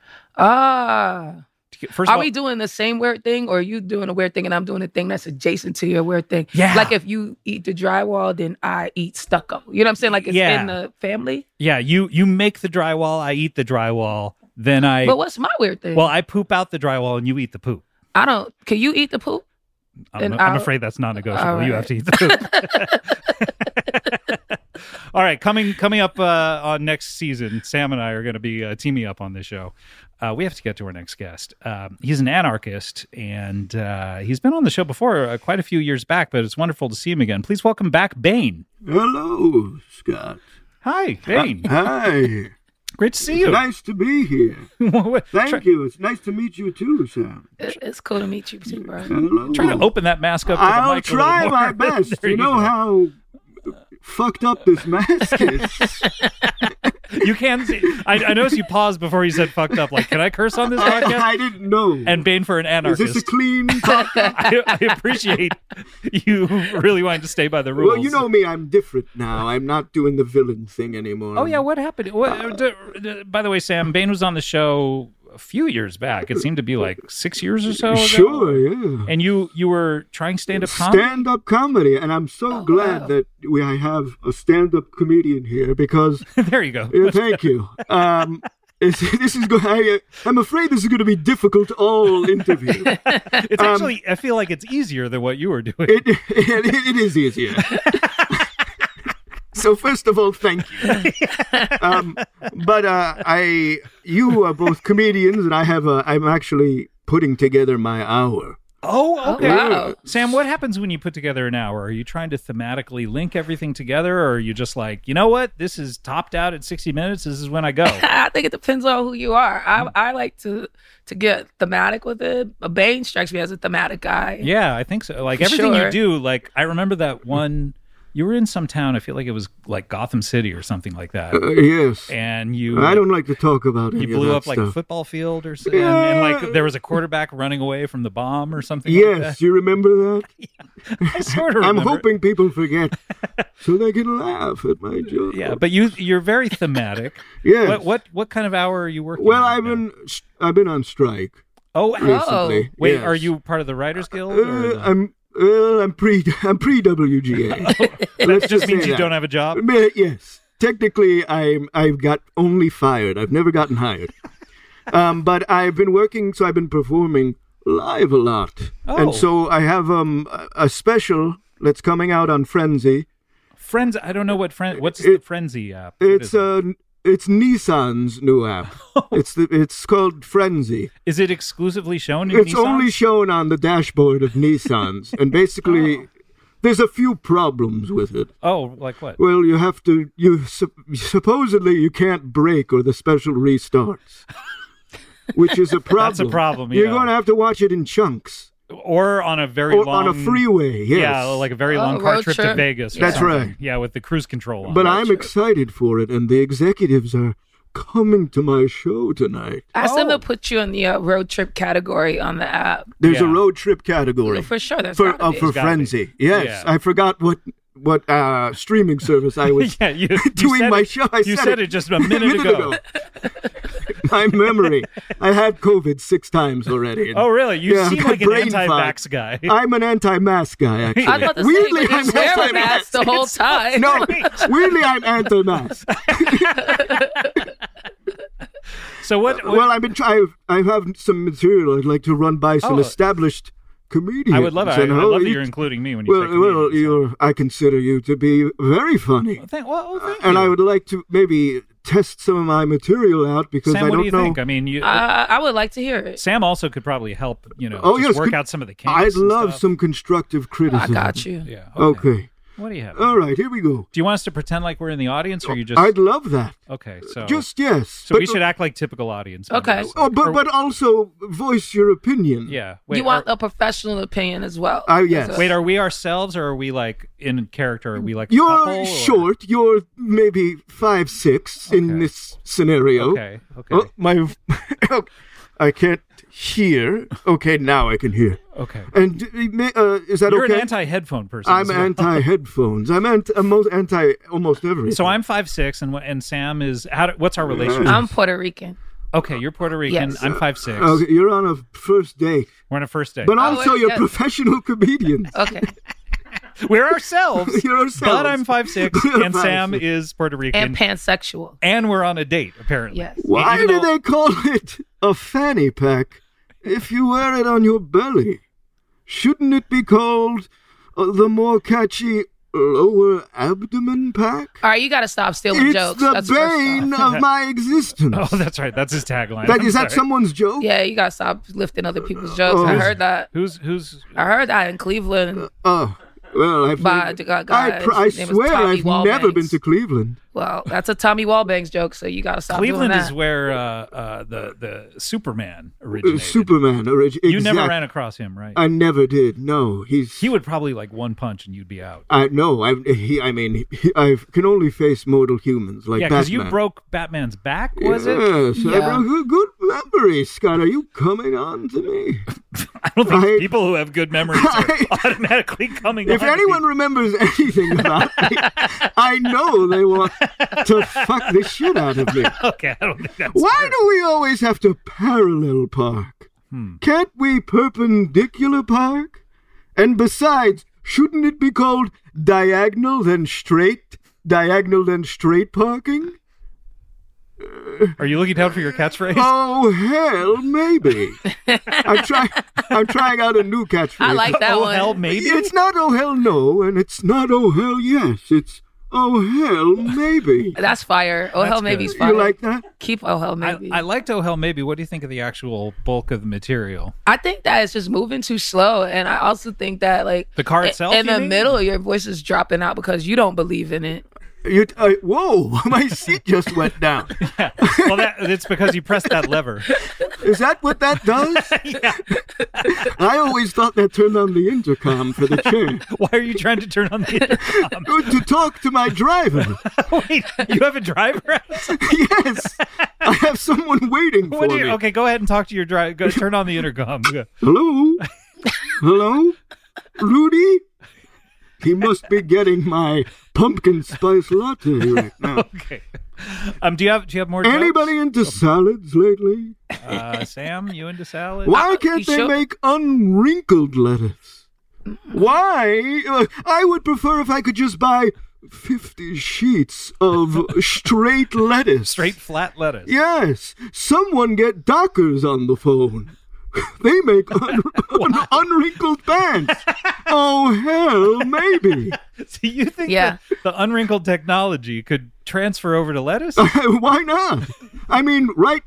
First Are of all, we doing the same weird thing, or are you doing a weird thing and I'm doing a thing that's adjacent to your weird thing? Yeah. Like if you eat the drywall, then I eat stucco. You know what I'm saying? Like it's Yeah. in the family. yeah, you make the drywall, I eat the drywall, then But what's my weird thing? I poop out the drywall and you eat the poop. I don't. Can you eat the poop? I'm And afraid that's not negotiable. all You have to eat the poop. All right, coming up on next season, Sam and I are going to be teaming up on this show. We have to get to our next guest. He's an anarchist, and he's been on the show before quite a few years back, but it's wonderful to see him again. Please welcome back Bane. Hello, Scott. Hi, Bane. Hi. Great to see you. Nice to be here. Try Thank you. It's nice to meet you too, Sam. It's cool to meet you too, bro. Hello. to open that mask up to the I'll mic try a little my more. best. There You know go. how fucked up this mask is. You can see. I noticed you paused before you said "fucked up." Like, can I curse on this podcast? I didn't know. And Bane for an Is anarchist. this a clean talk? I appreciate you really wanting to stay by the rules. Well, you know me. I'm different now. I'm not doing the villain thing anymore. Oh yeah, what happened? By the way, Sam, Bane was on the show a few years back. It seemed to be like 6 years or so ago. Sure, yeah. And you were trying stand-up comedy? Stand-up comedy, and I'm so glad that I have a stand-up comedian here because. There you go. Yeah, thank you. This is going. I'm afraid this is going to be difficult all interview. It's actually, I feel like it's easier than what you were doing. It is easier. So first of all, thank you. You are both comedians, and I'm actually putting together my hour. Oh, okay. Wow. Sam, what happens when you put together an hour? Are you trying to thematically link everything together, or are you just like, you know what? This is topped out at 60 minutes. This is when I go. I think it depends on who you are. I like to get thematic with it. Bane strikes me as a thematic guy. Yeah, I think so. Like For everything you sure. do, like I remember that one, you were in some town, I feel like it was like Gotham City or something like that. Yes. And you I don't like to talk about any you of blew that up like a stuff. football field or something. And like there was a quarterback running away from the bomb or something like Yes, you remember that? that. I sort of I'm remember. hoping people forget so they can laugh at my joke. Yeah, but you're very thematic. Yes. What kind of hour are you working? Well, on I've been on strike Oh, recently. wait, yes. are you part of the Writers Guild? Or the- I'm pre WGA. that just means you don't have a job. Yes, technically, I've got only fired. I've never gotten hired. But I've been working, so I've been performing live a lot, Oh. and so I have a special that's coming out on Frenzy. Friends, I don't know what's the Frenzy app? What is it? It's Nissan's new app. It's called Frenzy. Is it exclusively shown in It's Nissan? only shown on the dashboard of Nissans, and basically, there's a few problems with it. Oh, like what? Well, you have to. Supposedly you can't brake or the special restarts, which is a problem. That's a problem, You're yeah. going to have to watch it in chunks Or on a very or long on a freeway. Yes. Yeah, like a very long car road trip to trip. Vegas. Or That's something. right. Yeah, with the cruise control on. But I'm excited for it, and the executives are coming to my show tonight. Ask them Oh. to put you in the road trip category on the app. There's a Yeah. road trip category For sure. There's for gotta be. for gotta Frenzy. Yes, Yeah. I forgot what streaming service I was yeah, you doing said my it, show. I you said it just a minute ago. My memory. I had COVID 6 times already. Oh, really? You Yeah, seem I've got like an brain fog. anti-vax guy. I'm an anti-mask guy, actually. I was about to Weirdly, say, but I'm he's wearing a mask anti-mask. the whole time. No, weirdly, I'm anti-mask. So what? Well, I have some material I'd like to run by some Oh. established comedians. I would love it. I and love that holy- you're including me when you say Well, comedians, so. I consider you to be very funny, Thank and you. I would like to maybe test some of my material out because Sam, I what don't do you know. think? I mean, you, I would like to hear it. Sam also could probably help. Oh, just yes, work could- out some of the kinks. I'd and love stuff. some constructive I criticism. got you. Yeah. Okay. What do you have? All right, here we go. Do you want us to pretend like we're in the audience, or you just? I'd love that. Okay, so Just yes. so but, we should act like typical audience. Okay. members. Oh, but Or- but also voice your opinion. yeah. Wait, You want a professional opinion as well. Yes. Wait, are we ourselves, or are we like in character? Are we like a You're couple, or- short. You're maybe 5'6" in Okay. this scenario. Okay. Okay. Oh, my. I can't hear. Okay, now I can hear. Okay. And is that You're okay? an anti-headphone person. I'm as well. anti-headphones. I'm anti almost everything. So I'm 5'6", and Sam is. What's our relationship? I'm Puerto Rican. Okay, you're Puerto Rican. Yes. I'm 5'6". Okay, you're on a first date. We're on a first date. But also, you're yes. professional comedians. Okay. We're ourselves. You're ourselves. But I'm 5'6", You're and Sam 5'6". is Puerto Rican. And pansexual. And we're on a date, apparently. Yes. Why Even do though- they call it a fanny pack if you wear it on your belly? Shouldn't it be called the more catchy lower abdomen pack? All right, you got to stop stealing It's jokes. the That's first bane off. of my existence. Oh, that's right. That's his tagline. Is I'm that sorry. someone's joke? Yeah, you got to stop lifting other people's jokes. Oh. I heard that. Who's? I heard that in Cleveland. Well, By the guy. I His name was swear Tommy I've never Wallbanks. been to Cleveland. Well, that's a Tommy Wallbanks joke, so you got to stop Cleveland doing is that. where the Superman originated. Superman. You never ran across him, right? I never did. No, He would probably like one punch and you'd be out. I can only face mortal humans like Yeah, Batman. because you broke Batman's back, was it? Yes, I Yeah. broke a good memory, Scott. Are you coming on to me? I don't think I- people who have good memories are automatically coming If on to anyone remembers anything about me, I know they want to fuck the shit out of me. Okay, I don't think that's Why do we always have to parallel park? Can't we perpendicular park? And besides, shouldn't it be called diagonal then straight? Diagonal then straight parking? Are you looking down for your catchphrase? Oh hell, maybe. I'm trying out a new catchphrase. I like that Oh, one. hell, maybe? It's not oh hell no, and it's not oh hell yes. It's oh hell maybe. That's fire. Oh, hell, good. maybe's fire. You like that? Keep oh, hell, maybe. I liked Oh Hell Maybe. What do you think of the actual bulk of the material? I think that it's just moving too slow, and I also think that like The car itself, in you the mean? middle, your voice is dropping out because you don't believe in it. Whoa, my seat just went down. Well, it's because you pressed that lever. Is that what that does? I always thought that turned on the intercom for the chair. Why are you trying to turn on the intercom? To talk to my driver. Wait, you have a driver? Yes, I have someone waiting for me. Okay, go ahead and talk to your driver. Go turn on the intercom. Go. Hello? Hello? Rudy? He must be getting my pumpkin spice latte right now. Okay. Do you have more jokes? Anybody into salads lately? Sam, you into salad? Why can't they sure? make unwrinkled lettuce? Why? I would prefer if I could just buy 50 sheets of straight lettuce. Straight flat lettuce. Yes. Someone get Dockers on the phone. They make unwrinkled pants. Oh, hell, maybe. So you think Yeah. that the unwrinkled technology could transfer over to lettuce? Why not? I mean, right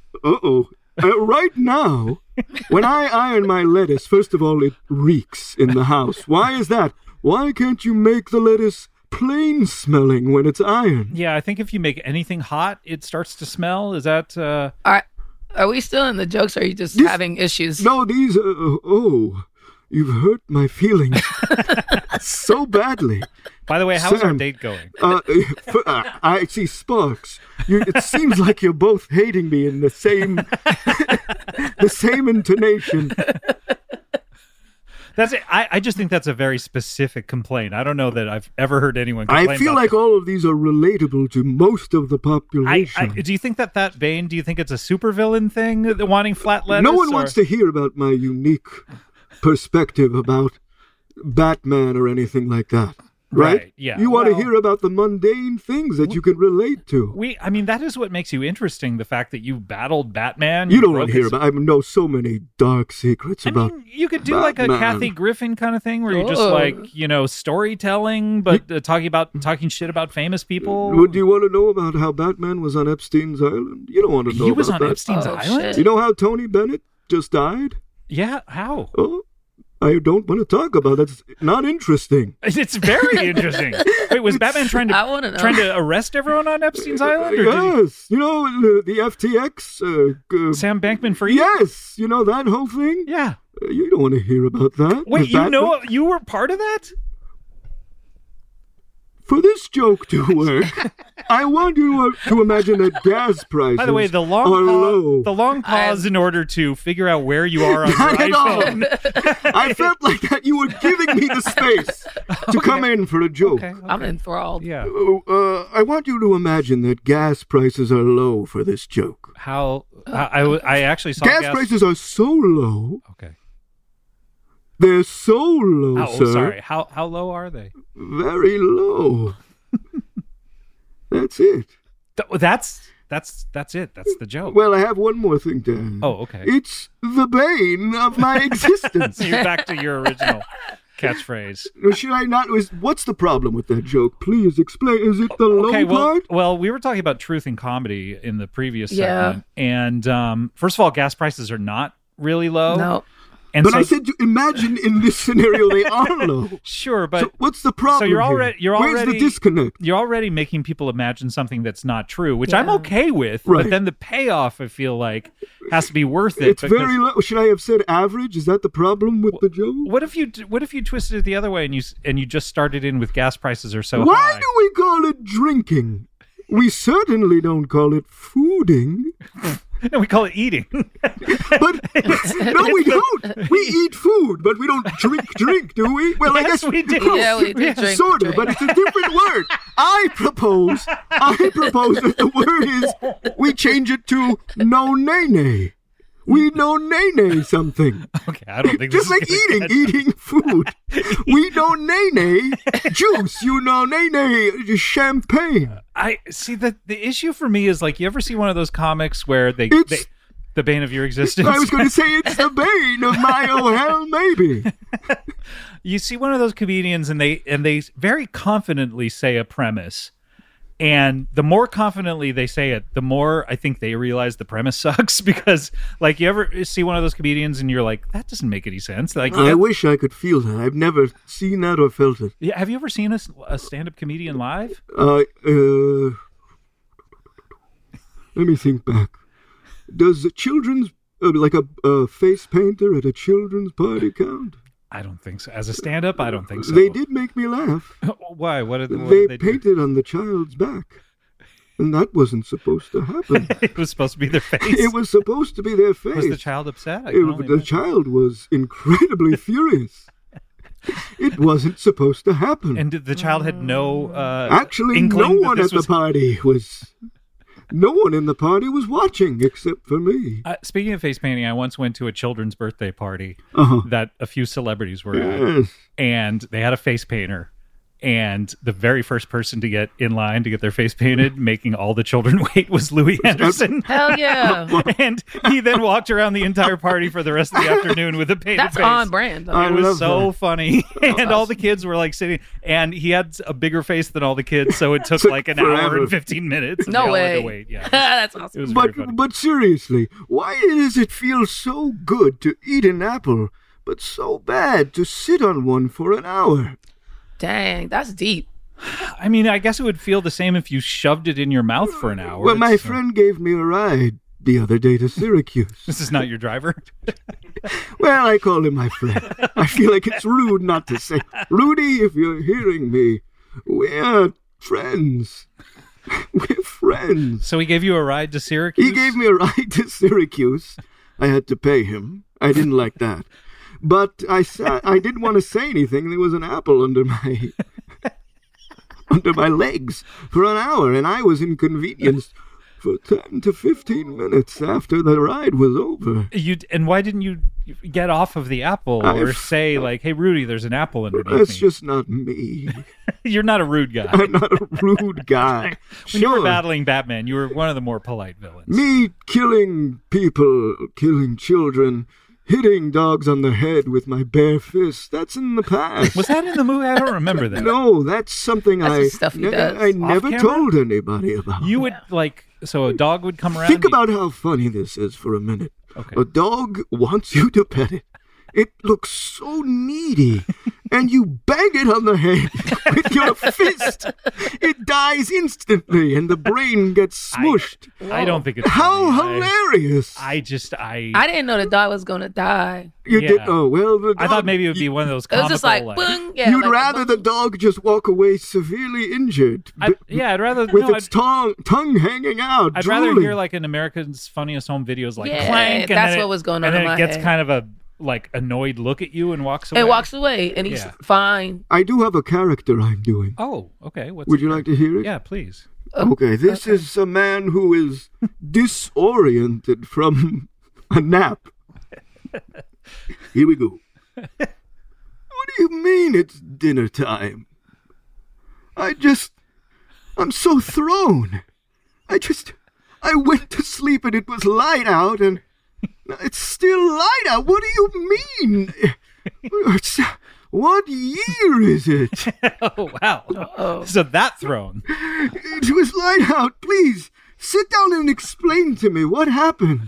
now, when I iron my lettuce, first of all, it reeks in the house. Why is that? Why can't you make the lettuce plain smelling when it's ironed? Yeah, I think if you make anything hot, it starts to smell. Is that... All right. Are we still in the jokes, or are you just having issues? No, these, you've hurt my feelings so badly. By the way, how's our Sam, date going? I see sparks. It seems like you're both hating me in the same, the same intonation. That's it. I just think that's a very specific complaint. I don't know that I've ever heard anyone complain I feel about like that. all of these are relatable to most of the population. Do you think that vein, do you think it's a supervillain thing, the wanting flat lettuce? No one or- wants to hear about my unique perspective about Batman or anything like that. Right? Yeah. You want to Well- hear about the mundane things that you can relate to. I mean, that is what makes you interesting, the fact that you battled Batman. You don't want broke to hear his- about. I know so many dark secrets I about. mean, you could do like a Batman. Kathy Griffin kind of thing where you just Oh. like, storytelling, but talking shit about famous people. Would you want to know about how Batman was on Epstein's Island? You don't want to know He was about on that. Epstein's Oh, Island? shit. You know how Tony Bennett just died? Yeah, how? Oh, I don't want to talk about that. It's not interesting. It's very interesting. Wait, was Batman trying I wanna know. to arrest everyone on Epstein's Island? Or did Yes, you know the FTX. Sam Bankman-Fried? Yes, you know that whole thing. Yeah. You don't want to hear about that. Wait, With Batman? you were part of that? For this joke to work, I want you to imagine that gas prices By the way, the are long low. pause in order to figure out where you are on your Not at all. iPhone. I felt like that you were giving me the space to come in for a joke. Okay. I'm enthralled. Yeah. I want you to imagine that gas prices are low for this joke. How I actually saw Gas prices are so low. Okay. They're so low, Oh, sir. sorry. How low are they? Very low. That's it. That's it. That's the joke. Well, I have one more thing to add. Oh, okay. It's the bane of my existence. So you're back to your original catchphrase. Should I not? What's the problem with that joke? Please explain. Is it the low Okay, part? well, we were talking about truth in comedy in the previous Yeah. segment, and first of all, gas prices are not really low. No. And But so, I said, imagine in this scenario they are low. sure, but So what's the problem? so you're here? Where's already the disconnect? You're already making people imagine something that's not true, which I'm Yeah. okay with. Right. But then the payoff, I feel like, has to be worth it. It's because very low. Should I have said average? Is that the problem with the joke? What if you twisted it the other way and you just started in with gas prices are so Why high? do we call it drinking? We certainly don't call it fooding. No, we call it eating. But no, we don't. We eat food, but we don't drink, do we? Well, I Yes, guess we do. Yeah, we do drink. sort of, drink. but it's a different word. I propose that the word is we change it to no nay. We no nay something. Okay, I don't think Just this like is gonna catch- eating food. We no nay juice. You no nay champagne. I see the issue for me is like you ever see one of those comics where they It's- the bane of your existence. I was going to say it's the bane of my oh hell maybe. You see one of those comedians and they very confidently say a premise. And the more confidently they say it, the more I think they realize the premise sucks because like you ever see one of those comedians and you're like, that doesn't make any sense. Like I wish I could feel that. I've never seen that or felt it. yeah, have you ever seen a stand-up comedian live? Let me think back. Does a children's, like a face painter at a children's party count? I don't think so. As a stand-up, I don't think so. They did make me laugh. Why? What did They they do? painted on the child's back. And that wasn't supposed to happen. It was supposed to be their face. It was supposed to be their face. Was the child upset? I can only The imagine. child was incredibly furious. It wasn't supposed to happen. And the child had no Actually, inkling no that one this at the was- party was. No one in the party was watching except for me. Speaking of face painting, I once went to a children's birthday party Uh-huh. that a few celebrities were at, Yes. and they had a face painter. And the very first person to get in line to get their face painted, making all the children wait, was Louis Anderson. Hell yeah. And he then walked around the entire party for the rest of the afternoon with a painted That's face. on brand. though. I It was love so that. funny. And all the kids were like sitting, and he had a bigger face than all the kids, so it took like an hour forever. and 15 minutes. and No they all had way. to wait. Yeah, That's it awesome. was very funny. But seriously, why does it feel so good to eat an apple, but so bad to sit on one for an hour? Dang, that's deep. I mean, I guess it would feel the same if you shoved it in your mouth for an hour. Well, my It's, friend gave me a ride the other day to Syracuse. This is not your driver. Well, I call him my friend. I feel like it's rude not to say, Rudy, if you're hearing me, we're friends. We're friends. So he gave you a ride to Syracuse? He gave me a ride to Syracuse. I had to pay him. I didn't like that. But I didn't want to say anything. There was an apple under my legs for an hour, and I was inconvenienced for 10 to 15 minutes after the ride was over. And why didn't you get off of the apple or say like, "Hey, Rudy, there's an apple underneath That's me"? just not me. You're not a rude guy. I'm not a rude guy. When you were Sure. battling Batman, you were one of the more polite villains. Me killing people, killing children, hitting dogs on the head with my bare fist, that's in the past. Was that in the movie? I don't remember that. No, that's something That's I the stuff he does. I never Off camera? told anybody about. You would like, so a dog would come around. Think about how funny this is for a minute. Okay. A dog wants you to pet it. It looks so needy. and you bang it on the head with your fist, it dies instantly and the brain gets smushed. I don't think it's How funny. hilarious! I didn't know the dog was gonna die. You did. Yeah. Oh well. The I thought dog- maybe it would be one of those It was comical. just like, boom. Yeah, You'd like, rather the dog just walk away severely injured. I'd rather with no, its tongue hanging out. I'd rather drooling. hear like an American's Funniest Home Videos, like Yeah, clank. And that's then what was going on And then in my it gets head. kind of a like annoyed look at you and walks away. and walks away, and he's Yeah. fine. I do have a character I'm doing. Oh, okay. What's Would you like to hear it? Yeah, please. Okay, this is a man who is disoriented from a nap. Here we go. What do you mean it's dinner time? I'm so thrown. I went to sleep and it was light out and it's still light out. What do you mean? What year is it? Oh wow. So that throne. It was light out. Please, sit down and explain to me what happened.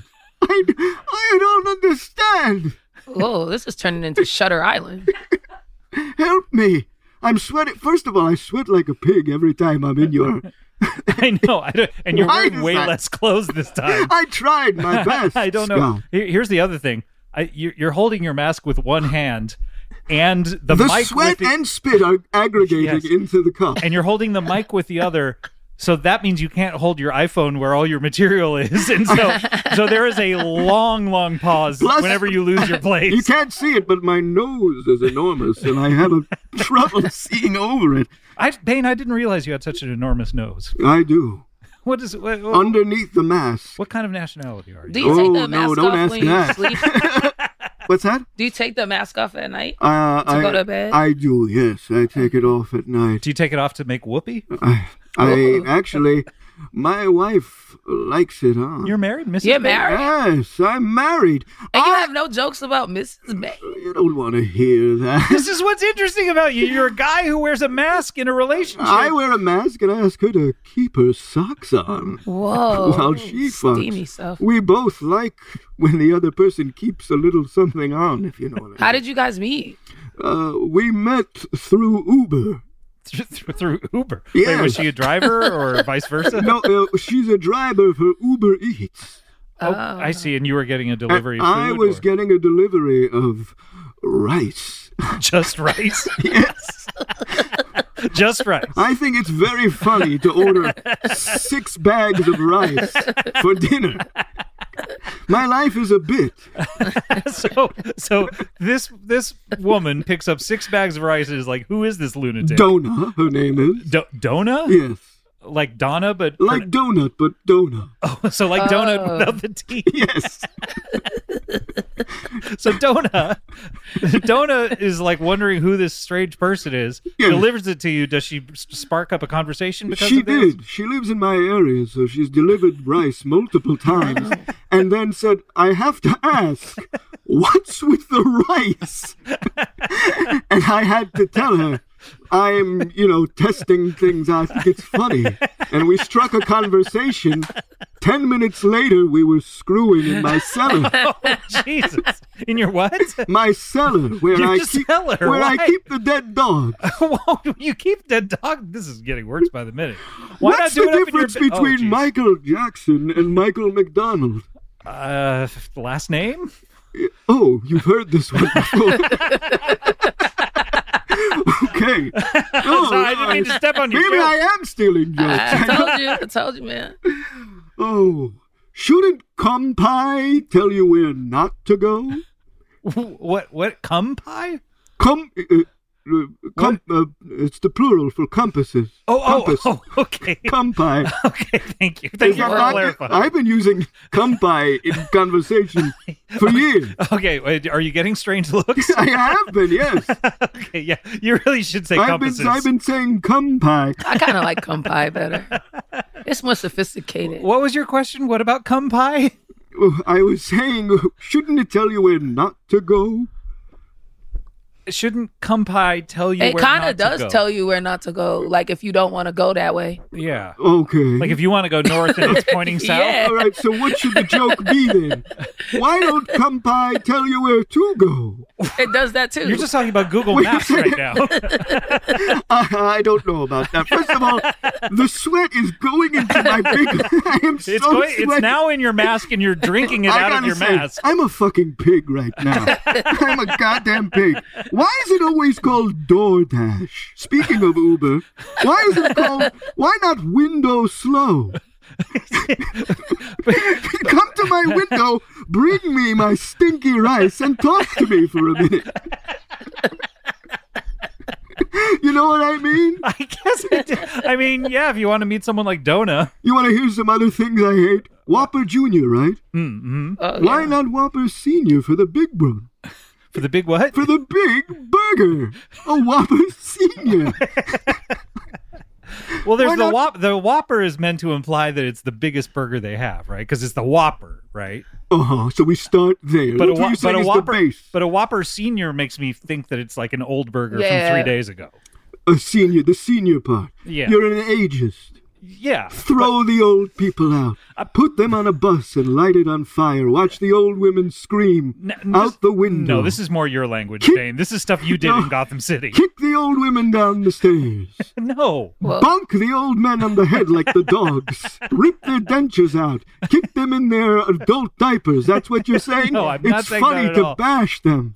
I don't understand. Oh, this is turning into Shutter Island. Help me. I'm sweating. First of all, I sweat like a pig every time I'm in your... I know. And you're Why wearing is way that? less clothes this time. I tried my best. I don't know. Scott. Here's the other thing. You're holding your mask with one hand, and the The mic sweat with and spit are aggregating Yes. into the cup. and you're holding the mic with the other. So that means you can't hold your iPhone where all your material is, and so there is a long pause Plus- whenever you lose your place. You can't see it, but my nose is enormous, and I have trouble seeing over it. Bane, I didn't realize you had such an enormous nose. I do. What is what Underneath the mask. what kind of nationality are Do you? you take Oh, the no, mask don't off ask when you that. sleep? What's that? Do you take the mask off at night? To go to bed? I do, yes. I take it off at night. Do you take it off to make whoopee? I actually, my wife likes it on. You're married, Mrs. You're Bane? married? Yes, I'm married. And you have no jokes about Mrs. Bay. You don't want to hear that. This is what's interesting about you. You're a guy who wears a mask in a relationship. I wear a mask and ask her to keep her socks on Whoa. while she fucks. Steamy stuff. We both like when the other person keeps a little something on, if you know what I mean. How did you guys meet? We met through Uber. through Uber. Yes. Wait, was she a driver or vice versa? No, she's a driver for Uber Eats. Oh, I see. And you were getting a delivery of I food? was or getting a delivery of rice. just rice. Yes. Just rice. I think it's very funny to order 6 bags of rice for dinner. My life is a bit. So this woman picks up 6 bags of rice and is like, who is this lunatic? Donna, her name is. Donna? Yes. Like Donna, but Like donut, but Donna. so like donut without the T. Yes. So Donna is like wondering who this strange person is. Yeah. Delivers it to you. Does she spark up a conversation because She of this? did. She lives in my area, so she's delivered rice multiple times and then said, I have to ask, what's with the rice? And I had to tell her, I'm, testing things. I think it's funny. And we struck a conversation. 10 minutes later, we were screwing in my cellar. Oh, Jesus. In your what? My cellar, where Your I cellar? I Why? keep the dead dog. Whoa, you keep dead dog. This is getting worse by the minute. Why What's not do the it up in your difference between geez. Michael Jackson and Michael McDonald? Last name? Oh, you've heard this one before. Okay. Oh, Sorry, I didn't mean to step on your maybe joke. I am stealing jokes. I told you, man. Oh, shouldn't Compie tell you where not to go? What? Cum pie? It's the plural for compasses. Compass. Okay. Compie. Okay, thank you. Thank you for clarifying. I've been using compie in conversation for years. Okay, wait, are you getting strange looks? I have been, yes. Okay, yeah. You really should say I've compasses. been saying compie. I kind of like Kumpai better. It's more sophisticated. What was your question? What about cum pie? I was saying, shouldn't it tell you where not to go? Shouldn't cum pie tell you It where kind not of does to go? tell you where not to go. Like if you don't want to go that way. Yeah. Okay. Like if you want to go north and it's pointing south. Yeah. All right, so what should the joke be then? Why don't compie tell you where to go? It does that too. You're just talking about Google Wait, Maps right now. I don't know about that. First of all, the sweat is going into my big. I am so It's sweaty. now in your mask, and you're drinking it I out of gotta your say, mask. I'm a fucking pig right now. I'm a goddamn pig. Why is it always called DoorDash? Speaking of Uber, why is it called? Why not window slow? Come to my window, bring me my stinky rice, and talk to me for a minute. You know what I mean? I guess I mean, yeah, if you want to meet someone like Dona. You want to hear some other things I hate? Whopper Jr., right? Mm-hmm. Why not Whopper Senior for the big one? For the big what? For the big burger. A Whopper Senior. Well, there's Why the not- The Whopper is meant to imply that it's the biggest burger they have, right? Because it's the Whopper, right? So we start there. But That's what you're saying is Whopper, the base. but a Whopper Senior makes me think that it's like an old burger Yeah. from 3 days ago. A senior, the senior part. Yeah. You're an ageist. Yeah. Throw the old people out. Put them on a bus and light it on fire. Watch the old women scream out the window. No, this is more your language, Kick- Bane. This is stuff you did No. in Gotham City. Kick the old women down the stairs. No. Bonk the old men on the head like the dogs. Rip their dentures out. Kick them in their adult diapers. That's what you're saying? No, I'm not it's saying funny that at to all. bash them.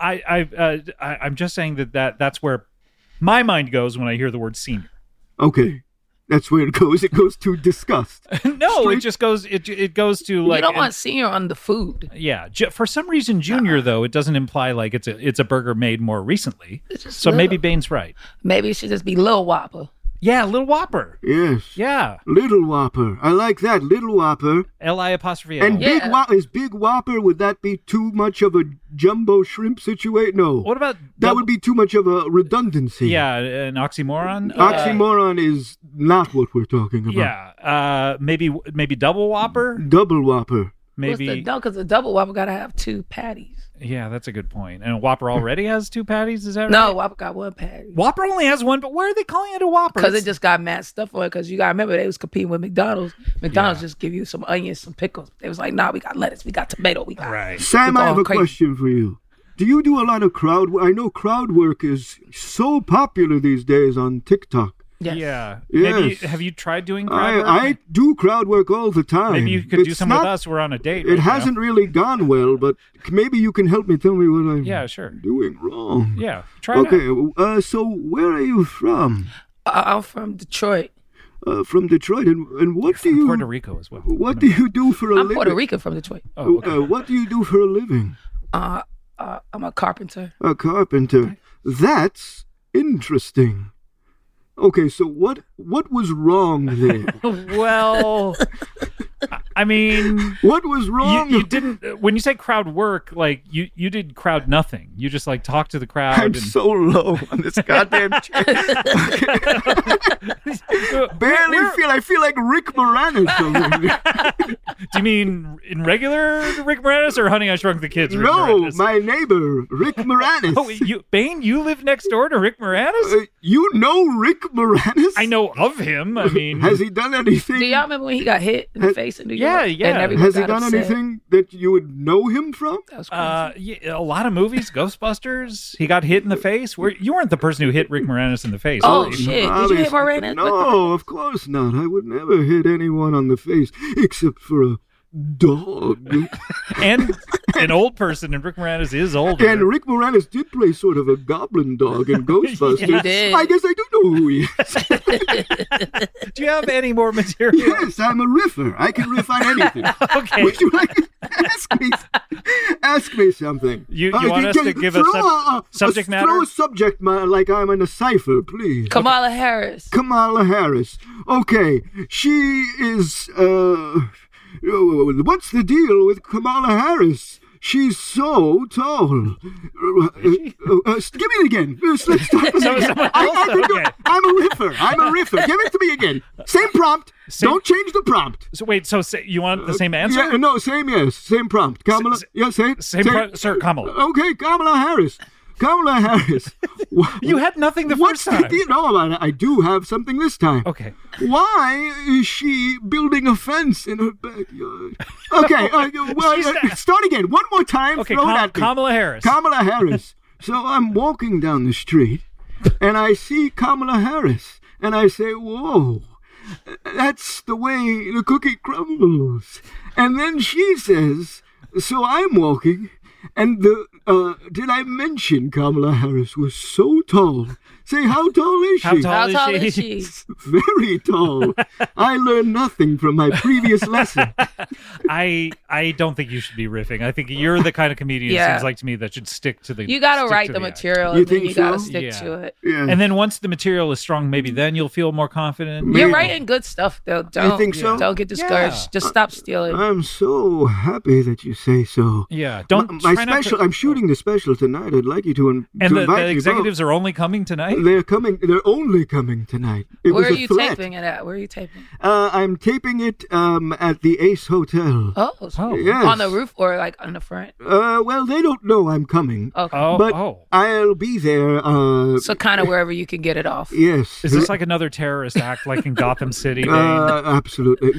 I'm just saying that's where my mind goes when I hear the word senior. Okay. That's where it goes. It goes to disgust. No, Straight- it just goes. It goes to like. you don't want senior on the food. Yeah, for some reason, Junior though it doesn't imply like it's a burger made more recently. It's just So maybe little. Bane's right. Maybe it should just be Lil Whopper. Yeah, Little Whopper. Yes. Yeah, Little Whopper. I like that. Little Whopper. L-I-apostrophe-L. And Yeah. is Big Whopper, would that be too much of a jumbo shrimp situation? No. What about That would be too much of a redundancy. Yeah, an oxymoron. Oxymoron is not what we're talking about. Yeah, maybe Double Whopper. Double Whopper. Maybe. Because the double Whopper got to have 2 patties. Yeah, that's a good point. And a Whopper already has 2 patties. Is that right? No, Whopper got 1 patty. Whopper only has 1, but why are they calling it a Whopper? Because it just got mad stuff on it. Because you got to remember, they was competing with McDonald's. McDonald's just give you some onions, some pickles. They was like, nah, we got lettuce, we got tomato, we got... right. Sam, We're I have going a crazy. question for you. Do you do a lot of crowd work? I know crowd work is so popular these days on TikTok. Yes. Yeah. Yes. Maybe have you tried doing crowd work? I do crowd work all the time. Maybe you could do It's some not- with us. We're on a date. It right now. hasn't really gone well, but maybe you can help me tell me what I'm Yeah, sure. doing wrong. Yeah. Try it out. Okay, so where are you from? I'm from Detroit. From Detroit, and what do From you Puerto Rico as well. what do you do for a I'm living? Puerto Rican from Detroit. Oh, okay. What do you do for a living? I'm a carpenter. A carpenter. That's interesting. Okay, so what was wrong there? Well, I mean, What was wrong? you didn't. When you say crowd work, like you did crowd nothing. You just like talked to the crowd. I'm and, so low on this goddamn chair. I feel like Rick Moranis over here. Do you mean in regular Rick Moranis or Honey I Shrunk the Kids? Rick No, Moranis? my neighbor, Rick Moranis. Oh, Bane, you live next door to Rick Moranis? You know Rick Moranis? I know of him. I mean, Has he done anything? Do y'all remember when he got hit in the face in New Yeah, York? yeah. And everyone Has he got done upset? anything that you would know him from? That was crazy. yeah, a lot of movies, Ghostbusters. He got hit in the face. You weren't the person who hit Rick Moranis in the face. Oh, were you? shit. Did you hit Moranis? No, of course not. I would never hit anyone on the face except for a dog. And an old person, and Rick Moranis is older. And Rick Moranis did play sort of a goblin dog in Ghostbusters. He did. I guess I do know who he is. Do you have any more material? Yes, I'm a riffer. I can riff on anything. Okay. Would you like to ask me something? You want us to give a subject matter? Throw a subject like I'm in a cipher, please. Kamala Harris. Kamala Harris. Okay, she is, what's the deal with Kamala Harris? She's so tall. Give me it again. Let's start from So again. someone I else? can do- Okay. I'm a riffer. Give it to me again. Same prompt. Don't change the prompt. So wait, you want the same answer? Yeah, no, same prompt. Kamala, say it. Same, Sir Kamala. Okay, Kamala Harris. Kamala Harris. You had nothing the What's first time. the deal? No, I do have something this time. Okay. Why is she building a fence in her backyard? Okay, She's- start again. One more time. Okay, Throw it at me. Kamala Harris. Kamala Harris. So I'm walking down the street, and I see Kamala Harris, and I say, whoa, that's the way the cookie crumbles. And then she says, so I'm walking, and did I mention Kamala Harris was so tall? Say, how tall is she? How tall is she? Very tall. I learned nothing from my previous lesson. I don't think you should be riffing. I think you're the kind of comedian, it seems like to me, that should stick to the. You got to stick write to the act. material, You and then think you got to so? stick Yeah. to it. Yeah. And then once the material is strong, maybe then you'll feel more confident. Maybe. You're writing good stuff, though. Don't think so? Don't get discouraged. Yeah. Just stop stealing. I'm so happy that you say so. Yeah, don't. My try not special. to- I'm shooting the special tonight. I'd like you to, And to the invite me executives are only coming tonight. both. They're coming. They're only coming tonight. It Where was are a you threat. taping it at? Where are you taping? I'm taping it at the Ace Hotel. Oh. Yes. On the roof or like on the front? Well, they don't know I'm coming, Okay. but Oh. I'll be there. So kind of wherever you can get it off. Yes. Is this like another terrorist act, like in Gotham City? Bane? Absolutely.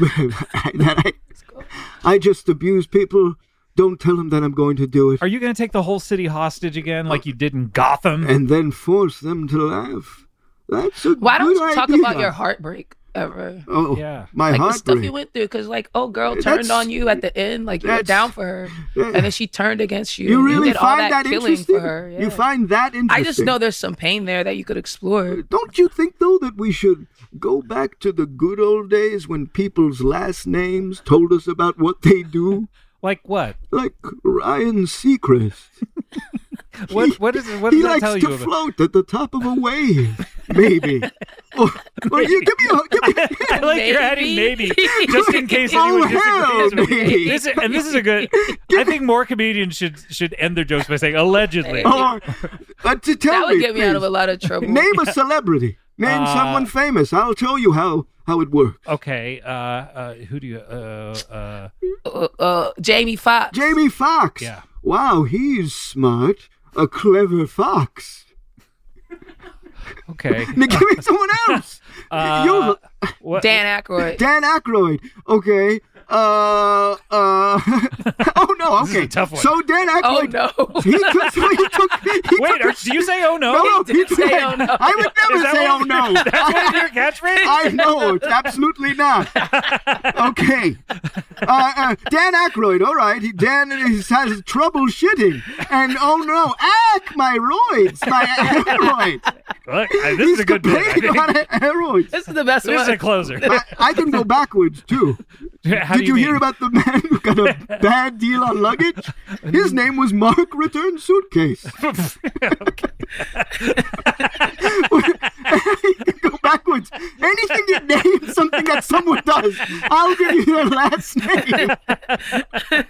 I just abuse people. Don't tell them that I'm going to do it, Are you going to take the whole city hostage again, like you did in Gotham? and then force them to laugh. That's a Why don't good you talk idea. about your heartbreak ever? Oh, Yeah. my Like the stuff heartbreak. you went through, because like, oh, girl That's- turned on you at the end, like you were that's- down for her, yeah. and then she turned against you. You and really did all find that killing interesting? for her. Yeah. You find that interesting? I just know there's some pain there that you could explore. Don't you think, though, that we should go back to the good old days when people's last names told us about what they do? Like what? Like Ryan Seacrest. What does He that likes tell to you about? float at the top of a wave, maybe. Or you give me I like you're adding maybe, just in case anyone Oh, hell, disagrees with me. maybe. This is a good. I think more comedians should end their jokes by saying allegedly. or to tell That would me, get me out of please. a lot of trouble. Name a celebrity. Name someone famous. I'll show you how it works. Okay, who do you? Jamie Foxx. Jamie Foxx. Yeah. Wow, he's smart. A clever fox. Okay. Now give me someone else. You, What? Dan Aykroyd. Dan Aykroyd. Okay. Oh no. This is Okay. a tough one. So Dan Oh Aykroyd. no. He took. Wait, do you say oh no? No, He did say oh, no. I would Is never that say what- oh no. That's one of your catchphrase? I know, it's absolutely not. Okay. Dan Aykroyd, all right. Dan has trouble shitting. And oh no, my roids, my aeroids. Look, this is a good bit. I Complaining think. about aeroids. This is the best This is one. a closer. I can go backwards too. How do Did you hear mean? about the man who got a bad deal on luggage? His name was Mark Return Suitcase. You can go backwards. Anything that names something that someone does, I'll give you their last name.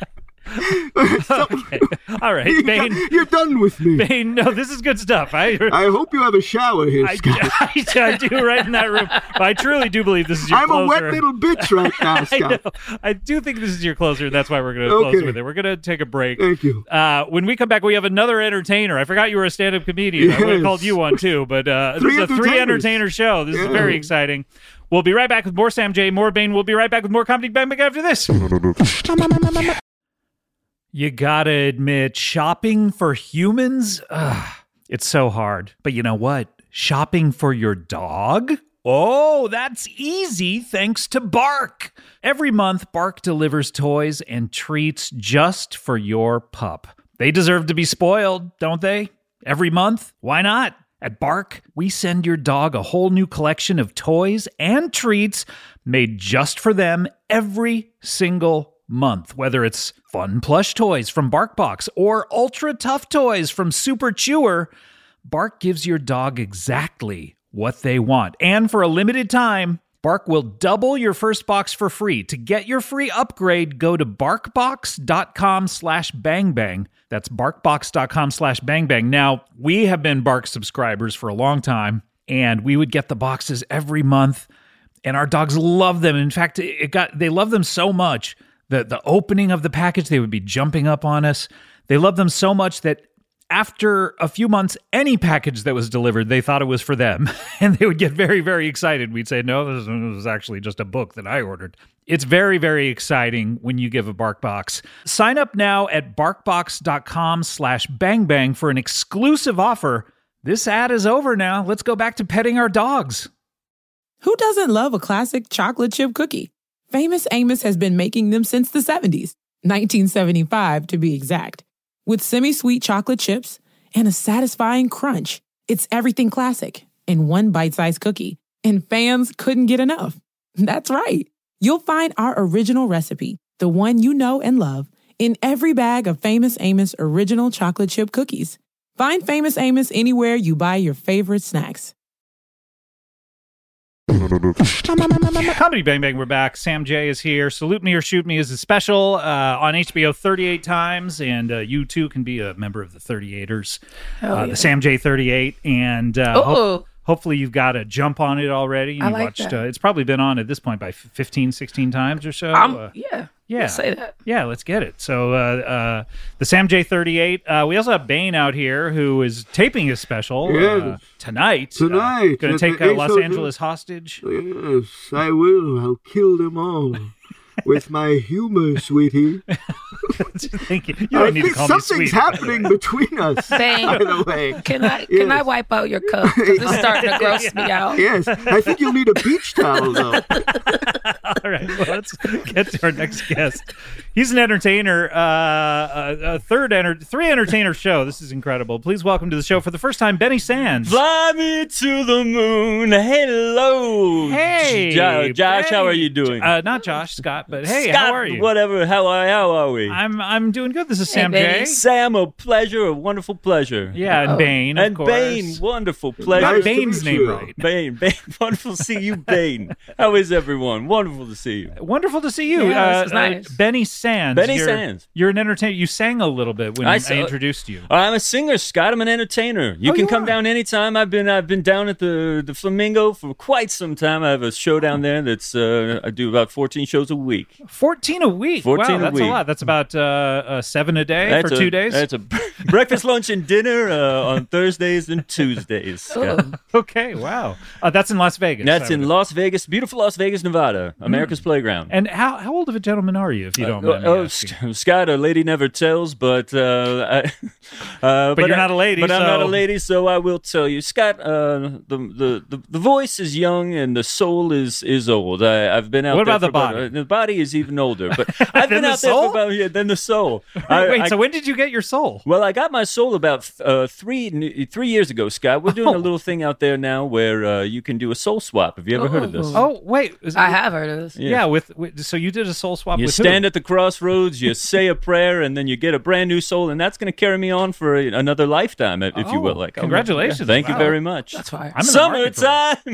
Okay. All right, Bane. You're done with me. Bane, no, this is good stuff. I hope you have a shower here, Scott. I do right in that room. I truly do believe this is your I'm closer. a wet little bitch right now, I Scott. know. I do think this is your closer, and that's why we're going to close Okay. with it. We're going to take a break. Thank you. When we come back, we have another entertainer. I forgot you were a stand-up comedian. I would have Yes. called you one too, but this is a three entertainer show. This is Yeah. very exciting. We'll be right back with more Sam J, more Bane. We'll be right back with more Comedy Bang Bang after this. You gotta admit, shopping for humans, it's so hard. But you know what? Shopping for your dog? Oh, that's easy thanks to Bark. Every month, Bark delivers toys and treats just for your pup. They deserve to be spoiled, don't they? Every month? Why not? At Bark, we send your dog a whole new collection of toys and treats made just for them every single month, whether it's fun plush toys from BarkBox or ultra tough toys from Super Chewer. Bark gives your dog exactly what they want. And for a limited time, Bark will double your first box for free. To get your free upgrade, go to barkbox.com/bangbang. That's barkbox.com/bangbang. Now, we have been Bark subscribers for a long time, and we would get the boxes every month, and our dogs love them. In fact, they love them so much that the opening of the package, they would be jumping up on us. They love them so much that after a few months, any package that was delivered, they thought it was for them. And they would get very, very excited. We'd say, no, this was actually just a book that I ordered. It's very, very exciting when you give a BarkBox. Sign up now at barkbox.com/bangbang for an exclusive offer. This ad is over now. Let's go back to petting our dogs. Who doesn't love a classic chocolate chip cookie? Famous Amos has been making them since the 70s, 1975 to be exact. With semi-sweet chocolate chips and a satisfying crunch, it's everything classic in one bite-sized cookie. And fans couldn't get enough. That's right. You'll find our original recipe, the one you know and love, in every bag of Famous Amos original chocolate chip cookies. Find Famous Amos anywhere you buy your favorite snacks. Comedy Bang Bang, we're back. Sam J is here. Salute Me or Shoot Me is a special on HBO 38 times, and you too can be a member of the 38ers, the Sam J 38, and hopefully you've got a jump on it already. You watched. It's probably been on at this point by 15, 16 times or so. Yeah, let's say that. Yeah, let's get it. So the Sam J 38. We also have Bane out here who is taping his special tonight. Going to take Los Angeles hostage. Yes, I will. I'll kill them all. With my humor, sweetie. Thank you. You don't need to call me something's sweetie, happening betwing us, Bang. by the way. Can I wipe out your cup? 'Cause it's starting to gross me out. Yes, I think you'll need a beach towel, though. All right, well, let's get to our next guest. He's an entertainer, three entertainer show. This is incredible. Please welcome to the show for the first time, Benny Sands. Fly me to the moon. Hello. Hey, Josh, how are you doing? Not Josh, Scott, but hey, Scott, how are you? Whatever. How are we? I'm doing good. This is Sam Benny. J. Sam, a pleasure, a wonderful pleasure. Yeah, and Bane, of And course. Bane, wonderful pleasure. Got Nice to Bane's meet name you. right. Bane, wonderful to see you, Bane. How is everyone? Wonderful to see you. Wonderful to see you. Yeah, this is nice. Benny Sands. Benny Sands. You're an entertainer. You sang a little bit when I introduced you. I'm a singer, Scott. I'm an entertainer. You can come down anytime. I've been down at the Flamingo for quite some time. I have a show down there that's I do about 14 shows a week. 14 a week. 14 wow, a that's week. a lot. That's about 7 a day for 2 days. That's a breakfast, lunch, and dinner on Thursdays and Tuesdays. Scott. Okay, wow. That's in Las Vegas. That's in Las Vegas, beautiful Las Vegas, Nevada, America's playground. And how old of a gentleman are you, if you don't mind me asking? Scott, a lady never tells, but But you're not a lady, But I'm so- not a lady, so I will tell you, Scott. The voice is young and the soul is old. I've been out. What there about the for body? the body is even older, but I've been the out there soul? for about than the soul. Wait, so when did you get your soul? Well, I got my soul about 3 years ago, Scott. We're doing a little thing out there now where you can do a soul swap. Have you ever heard of this? Oh, wait. I have heard of this. Yeah, so you did a soul swap You with stand who? at the crossroads, you say a prayer, and then you get a brand new soul, and that's going to carry me on for another lifetime, if you will. Like, congratulations. Thank you Wow. very much. That's fire. I'm in the market for it. Summertime.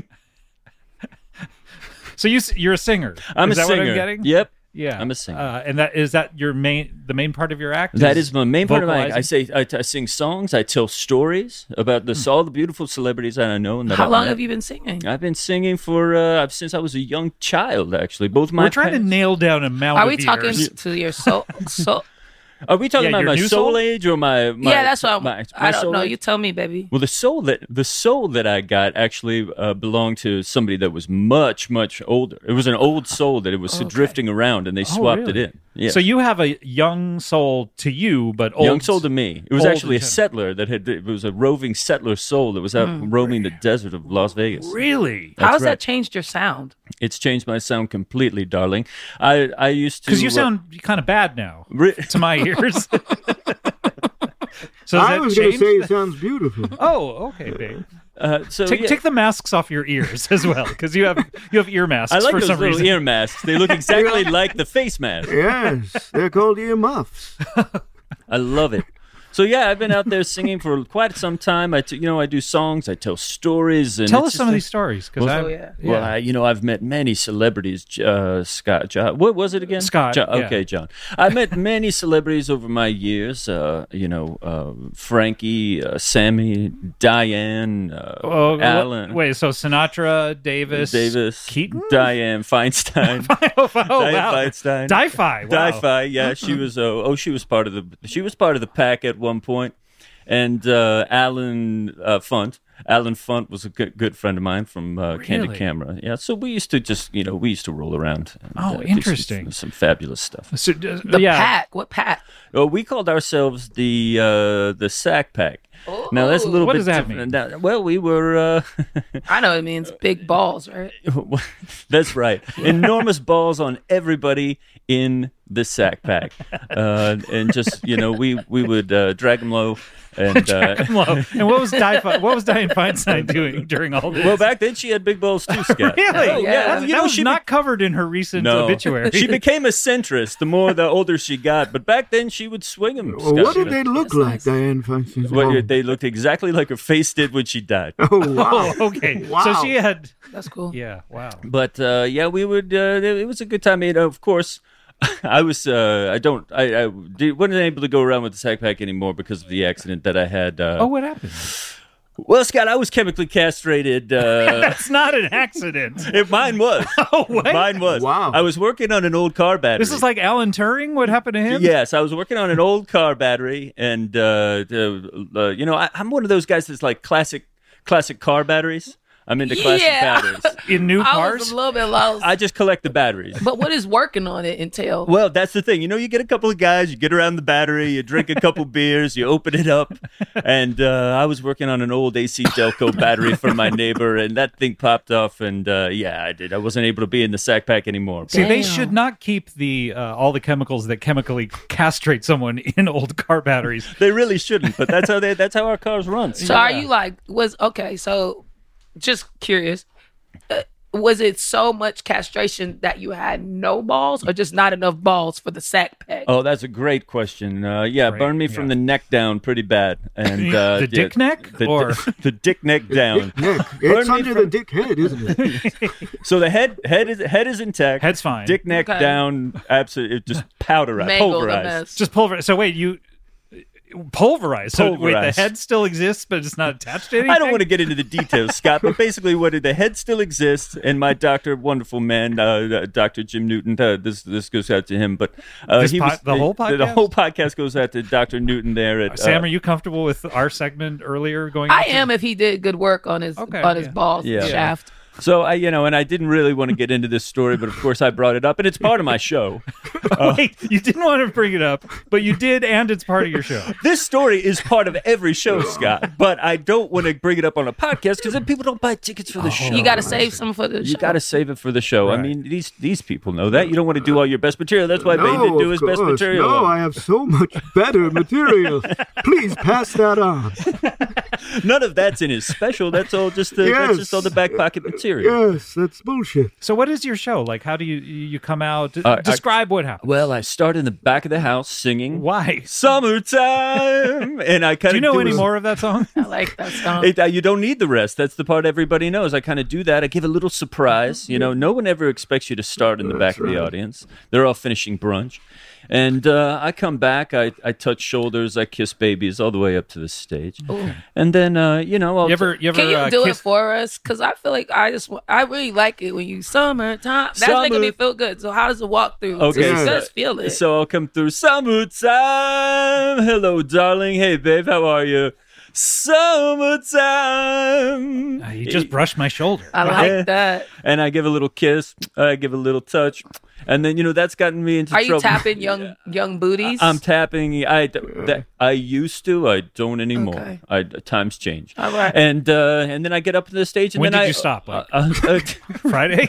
So you're a singer. I'm is a that singer. What I'm getting? Yep. Yeah, I'm a singer. And is that your the main part of your act? That is my main part of my act. vocalizing? I sing songs. I tell stories about all the beautiful celebrities that I know. And that How I've long met. have you been singing? I've been singing for since I was a young child. Actually, both my We're trying to nail down a amount. Are of we talking years. to your soul? Are we talking Yeah, about your my new soul soul? age or my Yeah, that's what my I don't soul know. age? You tell me, baby. Well, the soul that I got actually belonged to somebody that was much older. It was an old soul that it was drifting around, and they swapped really? it in. Yeah. So you have a young soul to you, but old Young soul to me. It was old actually a in general. settler it was a roving settler soul that was out roaming the desert of Las Vegas. Really? How has right. that changed your sound? It's changed my sound completely, darling. I used to Because you sound kind of bad now to my ears. So has I that was going to changed? say it sounds beautiful. Oh, okay, babe. so Take the masks off your ears as well, because you have ear masks I like for those some little reason. ear masks. They look exactly like the face mask. Yes, they're called earmuffs. I love it. So yeah, I've been out there singing for quite some time. I do songs, I tell stories, and Tell it's us just some of a- these stories, because Well, I've met many celebrities. Scott, John, what was it again? Scott, John, yeah. okay, John. I met many celebrities over my years. Frankie, Sammy, Diane, Alan. Wait, so Sinatra, Davis, Keaton, Diane Feinstein. oh, Diane wow. Feinstein. Di-Fi, wow. Di-Fi, yeah, she was. She was part of the pack at one point. and Alan Funt. Alan Funt was a good friend of mine from Candid Really? Camera. Yeah, so we used to just, we used to roll around. And, do interesting. some fabulous stuff. So, The pack. What pack? Well, we called ourselves the Sack Pack. Now that's a little What bit does that different. mean? Now, well, we were. I know it means big balls, right? That's right. Enormous balls on everybody in the Sack Pack, and just we would drag them low. And and what was Diane Feinstein doing during all this? well, back then she had big balls too, Scott. Really? Oh, yeah. That was not covered in her recent obituary. She became a centrist the older she got, but back then she would swing them. Well, what did they look like, Diane Feinstein's mom? They looked exactly like her face did when she died. Oh, wow. Oh, okay. Wow. So she had. That's cool. Yeah. Wow. But we would. It was a good time. Of course, I was. wasn't able to go around with the Sack Pack anymore because of the accident that I had. What happened? Well, Scott, I was chemically castrated. That's not an accident. Mine was. Oh, what? Mine was. Wow. I was working on an old car battery. This is like Alan Turing. What happened to him? Yes, I was working on an old car battery, and I'm one of those guys that's like classic car batteries. I'm into classic batteries. In new I cars. was a little bit lost. I just collect the batteries. But what is working on it entail? Well, that's the thing. You get a couple of guys, you get around the battery, you drink a couple beers, you open it up, and I was working on an old AC Delco battery for my neighbor, and that thing popped off, and I did. I wasn't able to be in the Sack Pack anymore. See, they Damn. should not keep the all the chemicals that chemically castrate someone in old car batteries. They really shouldn't, but that's how our cars run. So are you so just curious, was it so much castration that you had no balls or just not enough balls for the Sack Pack? Oh, that's a great question. Burned me from the neck down pretty bad. And The dick neck? Or the dick neck down. Nick, it's under the dick head, isn't it? So the head is intact. Head's fine. Dick neck Okay. down, absolutely just powderized, Mangled a pulverized. mess. just pulverized. So wait, you pulverized. So wait, the Pulverized. head still exists, but it's not attached to anything? I don't want to get into the details, Scott, but basically, the head still exists, and my doctor, wonderful man, Dr. Jim Newton. This goes out to him, but the whole podcast? The whole podcast goes out to Dr. Newton there. At Sam, are you comfortable with our segment earlier going? I into- am if he did good work on his balls Yeah. shaft. So and I didn't really want to get into this story, but of course I brought it up, and it's part of my show. Wait, you didn't want to bring it up, but you did, and it's part of your show. This story is part of every show, Scott, but I don't want to bring it up on a podcast because then people don't buy tickets for the show. You got to save some for the You show. got to save it for the show. I Right. mean, these people know that. You don't want to do all your best material. That's why Bane didn't do his best material. No, I have so much better material. Please pass that on. None of that's in his special. That's all just that's Yes. just all the back pocket material. Yes, that's bullshit. So what is your show? Like, how do you come out? I- Describe what happened. Well, I start in the back of the house singing Why? "Summertime," and I kind Do of you know any more of that song? I like that song. You don't need the rest. That's the part everybody knows. I kind of do that. I give a little surprise. No one ever expects you to start in the back of the audience. They're all finishing brunch. And I come back, I touch shoulders, I kiss babies all the way up to the stage. And then, I'll... You ever Can you do it kiss- for us? Because I feel like I really like it when you summertime. That's making me feel good. So how does it walk through? Okay, You so- just feel it. So I'll come through summertime. Hello, darling. Hey, babe, how are you? Summertime. You just brushed my shoulder. I like that. And I give a little kiss. I give a little touch. And then, that's gotten me into Are trouble. you tapping young booties? I'm tapping. I used to. I don't anymore. Okay. Times change. All right. And then I get up to the stage. And When then did I you stop? Like, Friday?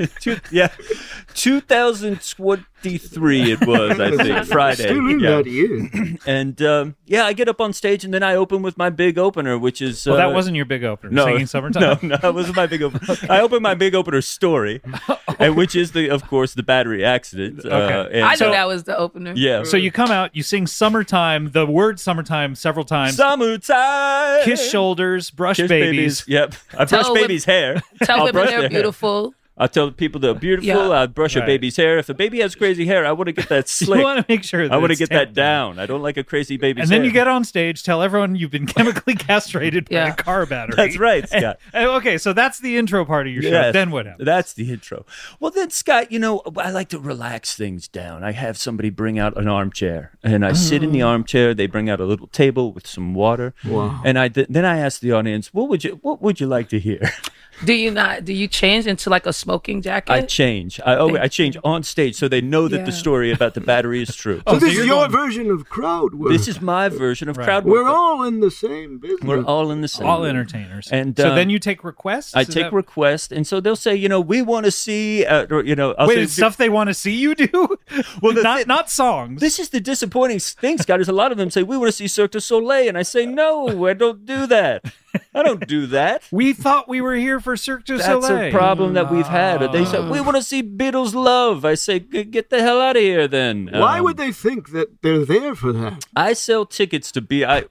2023 it was, I think. Friday. Still in yeah. that year. And I get up on stage and then I open with my big opener, which is Well, that wasn't your big opener. Singing Summertime. No, that wasn't my big opener. I opened my big opener story, and which is of course the battery accident. Okay. And I so- knew that was the opener. Yeah. So you come out, you sing Summertime, the word Summertime several times, Summertime. kiss shoulders, brush Kiss babies. Yep. I brush Tell babies' hair. Tell I'll women brush they're their hair. beautiful. I'll tell people they're beautiful. Yeah. I'll brush a Right. baby's hair. If a baby has crazy hair, I want to get that You slick. want to make sure that I want to it's get that tamped down. I don't like a crazy baby's And then hair. you get on stage, tell everyone you've been chemically castrated by Yeah. a car battery. That's right, Scott. Okay, so that's the intro part of your show. Yes. Then what happens? That's the intro. Well, then, Scott, I like to relax things down. I have somebody bring out an armchair, and I sit in the armchair. They bring out a little table with some water, and then I ask the audience, "What would you like to hear?" Do you change into like a smoking jacket? I change. I change on stage so they know that the Yeah. story about the battery is true. So this you're is your going- version of crowd work. This is my version of crowd work. We're all in the same business. We're all in the same. All entertainers. And, so then you take requests? I Is take that- requests, and so they'll say, we want to see, I'll Wait, say, it's stuff they want to see you do? Well, not songs. This is the disappointing thing, Scott, is a lot of them say, we want to see Cirque du Soleil, and I say, no, I don't do that. I don't do that. We thought we were here for Cirque du Soleil. That's a problem that we've had. They said, we want to see Beatles Love. I say, get the hell out of here then. Why would they think that they're there for that? I sell tickets to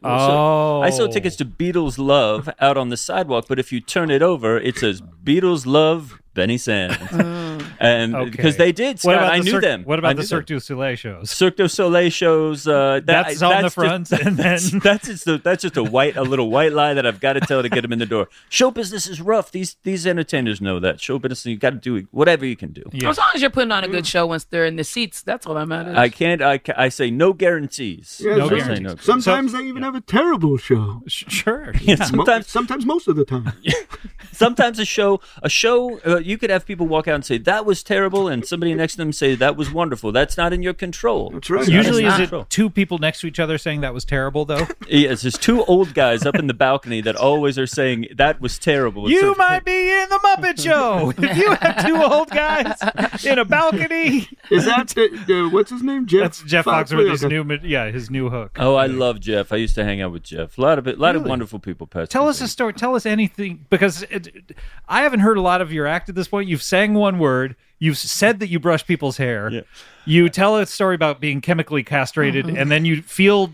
I sell tickets to Beatles Love out on the sidewalk, but if you turn it over, it says Beatles Love Benny Sands. And Okay. because they did, What Scott, about I the knew Cirque- them. What I about knew the Cirque them. du Soleil shows? Cirque du Soleil shows. That's on the front, and then that's just a little white lie that I've got to tell to get them in the door. Show business is rough. These entertainers know that. Show business, you got to do whatever you can do. Yeah. As long as you're putting on a good show once they're in the seats, that's all that matters. I can't. I say no guarantees. Yeah, No some- guarantees. Sometimes they even have a terrible show. Sure. Yeah, Sometimes most of the time. sometimes a show, you could have people walk out and say that was terrible, and somebody next to them say that was wonderful. That's not in your control. That's right. Usually, That's is not it two people next to each other saying that was terrible, though? Yes, there's two old guys up in the balcony that always are saying that was terrible. You might be in the Muppet Show if you have two old guys in a balcony. Is that what's his name? That's Jeff Foxworth with his Okay. his new hook. Oh, I love Jeff. I used to hang out with Jeff. A lot of Really? wonderful people passed. Tell through us a there. story. Tell us anything, because I haven't heard a lot of your act at this point. You've sang one word. You've said that you brush people's hair. Yeah. You tell a story about being chemically castrated, and then you field,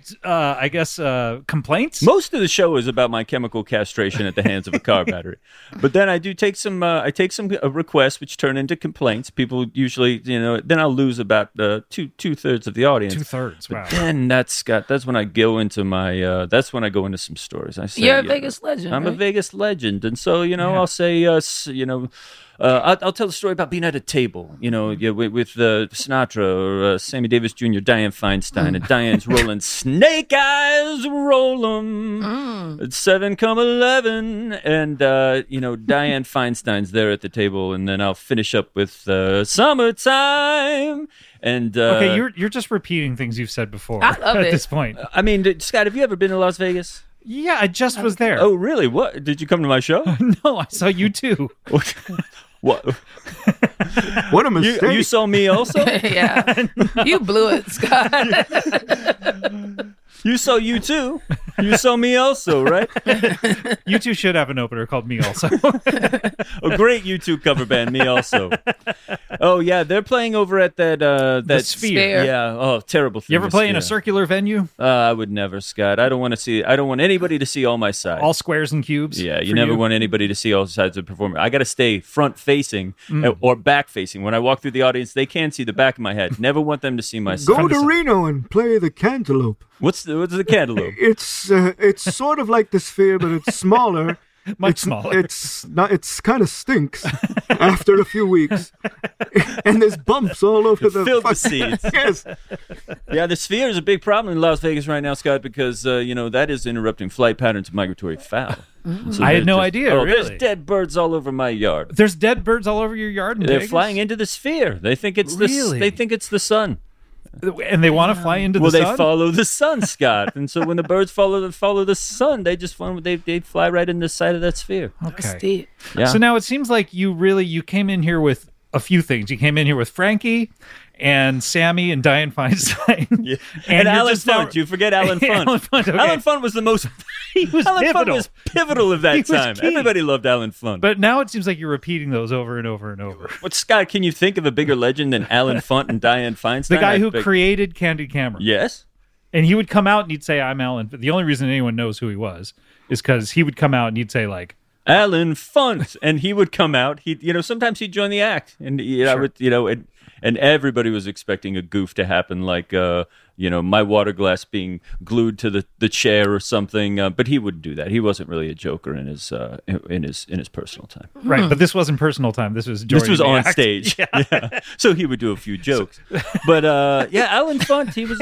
complaints. Most of the show is about my chemical castration at the hands of a car battery, but then I do take some. I take some requests, which turn into complaints. People usually, then I'll lose about 2/3 of the audience. 2/3. Wow. And that's when I go into my. That's when I go into some stories. I say, You're a Vegas legend. I'm a right? Vegas legend, and so I'll say, I'll tell the story about being at a table, with Sinatra or Sammy Davis Jr., Dianne Feinstein, and Diane's rolling snake eyes, roll 'em. At 7:11, and Dianne Feinstein's there at the table, and then I'll finish up with summertime. And Okay, you're just repeating things you've said before. I love at it. this point. I mean, Scott, have you ever been to Las Vegas? Yeah, I just was there. Oh, really? What? Did you come to my show? No, I saw you too. What? What a mistake. You saw me also? Yeah. You blew it, Scott. You saw you too. You saw me also, right? You two should have an opener called Me Also. A great U2 cover band, me also. Oh yeah, they're playing over at that Sphere. Yeah. Oh, terrible thing. You ever the play in a Sphere. circular venue? I would never, Scott. I don't want anybody to see all my sides. All squares and cubes? Yeah, you for never want anybody to see all sides of the performer. I got to stay front facing or back facing. When I walk through the audience, they can't see the back of my head. Never want them to see my Go side. to Reno and play the Cantaloupe. What's the cantaloupe? It's sort of like the Sphere, but it's smaller. Much smaller. It's not. It's kind of stinks after a few weeks, and there's bumps all over the. Filled with seeds. Yes. Yeah, the Sphere is a big problem in Las Vegas right now, Scott, because that is interrupting flight patterns of migratory fowl. So I had there's no idea, Oh, really. there's dead birds all over my yard. There's dead birds all over your yard in They're Vegas? flying into the Sphere. They think it's Really? They think it's the sun. And they want to fly into the Well, sun? they follow the sun, Scott. And so when the birds follow the sun, they just they fly right in the side of that Sphere. Okay. Steve. Yeah. So now it seems like you came in here with a few things. You came in here with Frankie and Sammy and Dianne Feinstein. Yeah. And And you're Alan just now- Funt. You forget Alan Funt. Alan Funt, okay. Alan Funt was the most. He was Alan Funt pivotal. was pivotal of that He was time. key. Everybody loved Alan Funt. But now it seems like you're repeating those over and over and over. What, Scott? Can you think of a bigger legend than Alan Funt and Dianne Feinstein? The guy I who bet- created Candid Camera. Yes. And he would come out and he'd say, I'm Alan. But the only reason anyone knows who he was is because he would come out and he'd say, like, Alan Funt, and he would come out. Sometimes he'd join the act, and and everybody was expecting a goof to happen, like my water glass being glued to the chair or something. But he wouldn't do that. He wasn't really a joker in his personal time. Right, but this wasn't personal time. This was joining the on act. stage. Yeah. So he would do a few jokes. But Alan Funt, he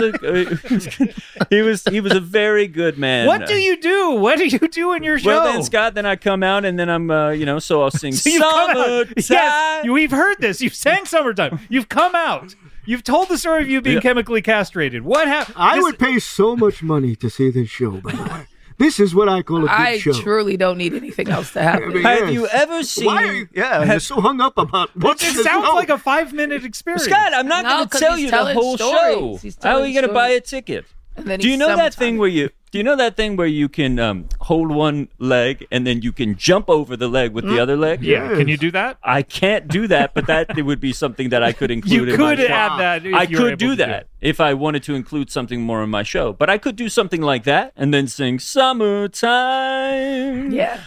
was a very good man. What do you do? What do you do in your show? Well, then Scott, then I come out, and then I'm so I'll sing So you've come out. Summertime. Yes, we've heard this. You sang Summertime. You've come out. You've told the story of you being chemically castrated. What happened? I would pay so much money to see this show, by the way. This is what I call a good I show. truly don't need anything else to happen. Have you ever seen? Why are you? Yeah, you're so hung up about what It sounds like a 5-minute experience. Scott, I'm not No, going to 'cause tell he's you the telling whole stories. He's show. How are telling you going to buy a stories. ticket? And then Do you he's know that thing summertime. where you can hold one leg and then you can jump over the leg with the other leg? Yeah, can you do that? I can't do that, but it would be something that I could include You in my could show. add that. If I you were could able do to that if I wanted to include something more in my show. But I could do something like that and then sing Summertime. Yeah.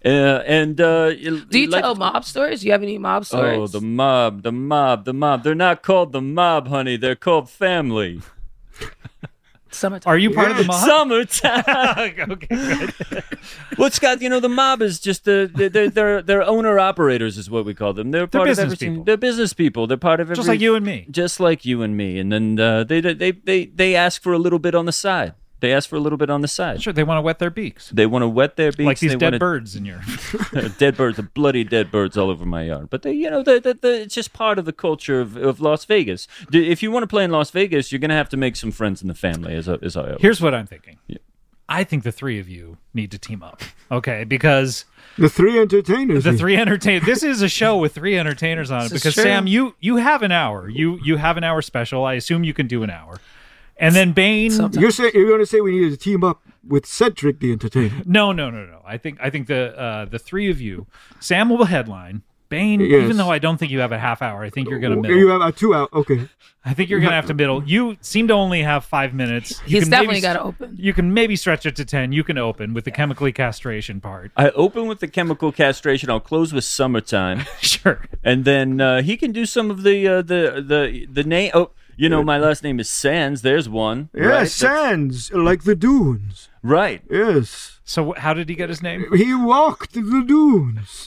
Do Do you tell mob stories? Do you have any mob stories? Oh, the mob. They're not called the mob, honey. They're called family. Summertime. Are you part of the mob? Summertime. Okay, good. Well, Scott, the mob is just they're owner operators is what we call them. They're part of business everything. people. They're business people. They're part of every, Just like you and me. Just like you and me. And then they ask for a little bit on the side. They ask for a little bit on the side. Sure, they want to wet their beaks. They want to wet their beaks. Like these They dead wanna- birds in your... dead birds, the bloody dead birds all over my yard. But it's just part of the culture of Las Vegas. If you want to play in Las Vegas, you're going to have to make some friends in the family. As I always. Here's what I'm thinking. Yeah. I think the three of you need to team up. Okay, because The three entertainers. the three entertainers. This is a show with three entertainers on it. This is Because true. Sam, you have an hour. You have an hour special. I assume you can do an hour. And then Bane. You're going to say we need to team up with Cedric the Entertainer. No. I think the three of you. Sam will headline. Bane, Yes. even though I don't think you have a half hour, I think you're going to middle. You have a 2 hour. Okay. I think you're going to have to middle. You seem to only have 5 minutes. You He's can definitely maybe- got to open. You can maybe stretch it to 10. You can open with the chemically castration part. I open with the chemical castration. I'll close with Summertime. Sure. And then he can do some of the name. Oh, my last name is Sands. There's one. Yes, right? sands, like the dunes. Right. Yes. So how did he get his name? He walked the dunes.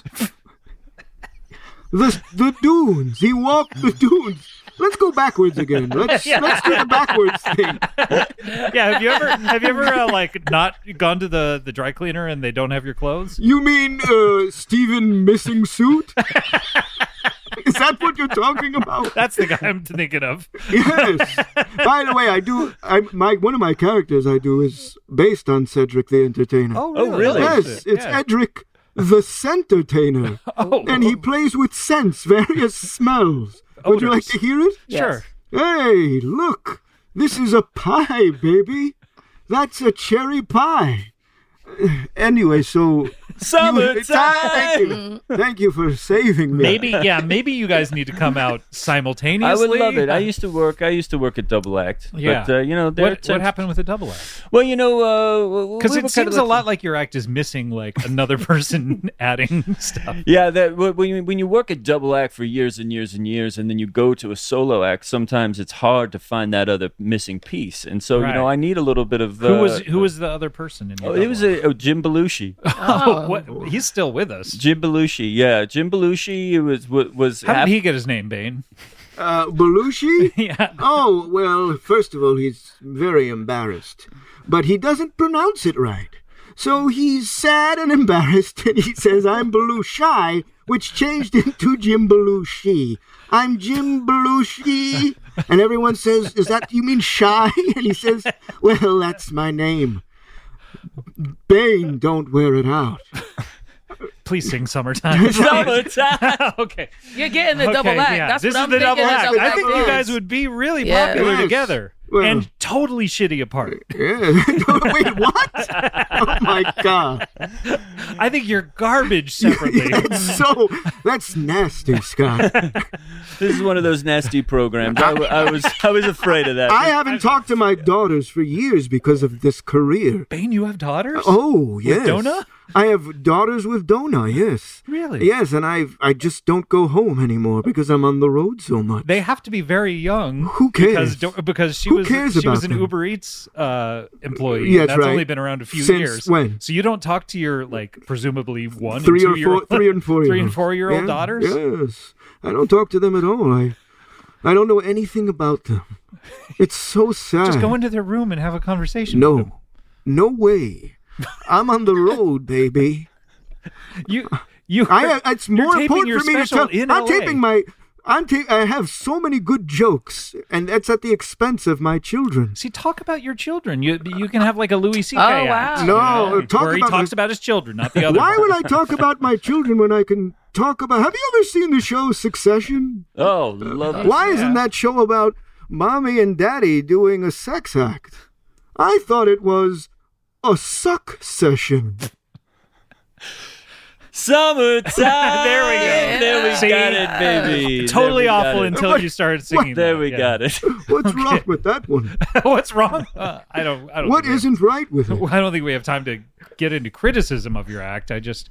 the dunes. He walked the dunes. Let's go backwards again. Let's do the backwards thing. Yeah, have you ever not gone to the dry cleaner and they don't have your clothes? You mean Stephen Missing Suit? Is that what you're talking about? That's the guy I'm thinking of. Yes. By the way, one of my characters I do is based on Cedric the Entertainer. really? Yes, it's Yeah. Edric the Scentertainer. Oh, And he plays with scents, various smells. Would you like Odors. to hear it? sure. Hey, look. This is a pie, baby. That's a cherry pie. Anyway, so... Summertime. Thank you. Thank you for saving me. Maybe you guys need to come out simultaneously. I would love it. I used to work at Double Act. Yeah. But, What happened with the double act? Well, Because we it were kind seems of a lot like your act is missing like another person adding stuff. Yeah, that when you work at Double Act for years and years and years, and then you go to a solo act, sometimes it's hard to find that other missing piece. And so, Right. I need a little bit of Who was the other person in your it was Jim Belushi. what? He's still with us. Jim Belushi, yeah, Jim Belushi was. How did he get his name, Bane? Belushi? Yeah. Oh, well, first of all, he's very embarrassed. But he doesn't pronounce it right. So he's sad and embarrassed, and he says, I'm Belushi, which changed into Jim Belushi. I'm Jim Belushi. And everyone says, you mean shy? And he says, well, that's my name. Bane, don't wear it out. Please sing Summertime. Summertime. Okay. You're getting the double act. Yeah. That's this what is I'm the double thinking. act. Double I think act. you guys would be really Yeah. popular Yes. together. Well, and totally shitty apart. yeah. Wait, what? Oh my God. I think you're garbage separately. That's nasty, Scott. This is one of those nasty programs. I was afraid of that. I haven't talked to my daughters for years because of this career. Bane, you have daughters? Oh, yes. Donna? I have daughters with Donna, yes. Really? Yes, and I just don't go home anymore because I'm on the road so much. They have to be very young. Who cares? Because she Who was cares she about was an them? Uber Eats employee. Yes, That's right. only been around a few Since years. when? So you don't talk to your presumably 1 Three and or 2 year old, 3 and 4 3 and 4 year old Yeah, daughters. Yes, I don't talk to them at all. I don't know anything about them. It's so sad. Just go into their room and have a conversation. with them. No way. I'm on the road, baby. You It's you're more taping your important for me to special tell. in I'm LA. taping my. I have so many good jokes, and that's at the expense of my children. See, talk about your children. You can have like a Louis C.K. Oh, act, wow. No, talk where he about talks about his children, not the other. Why part. would I talk about my children when I can talk about? Have you ever seen the show Succession? Oh, love it. Why isn't that show about mommy and daddy doing a sex act? I thought it was a suck session. Summertime. There we go. There we See? got it, baby. Totally There we got awful it. until you started singing. There that, we yeah. got it. What's wrong with that one? What's wrong? I don't. What think we isn't right with it? I don't think we have time to get into criticism of your act. I just,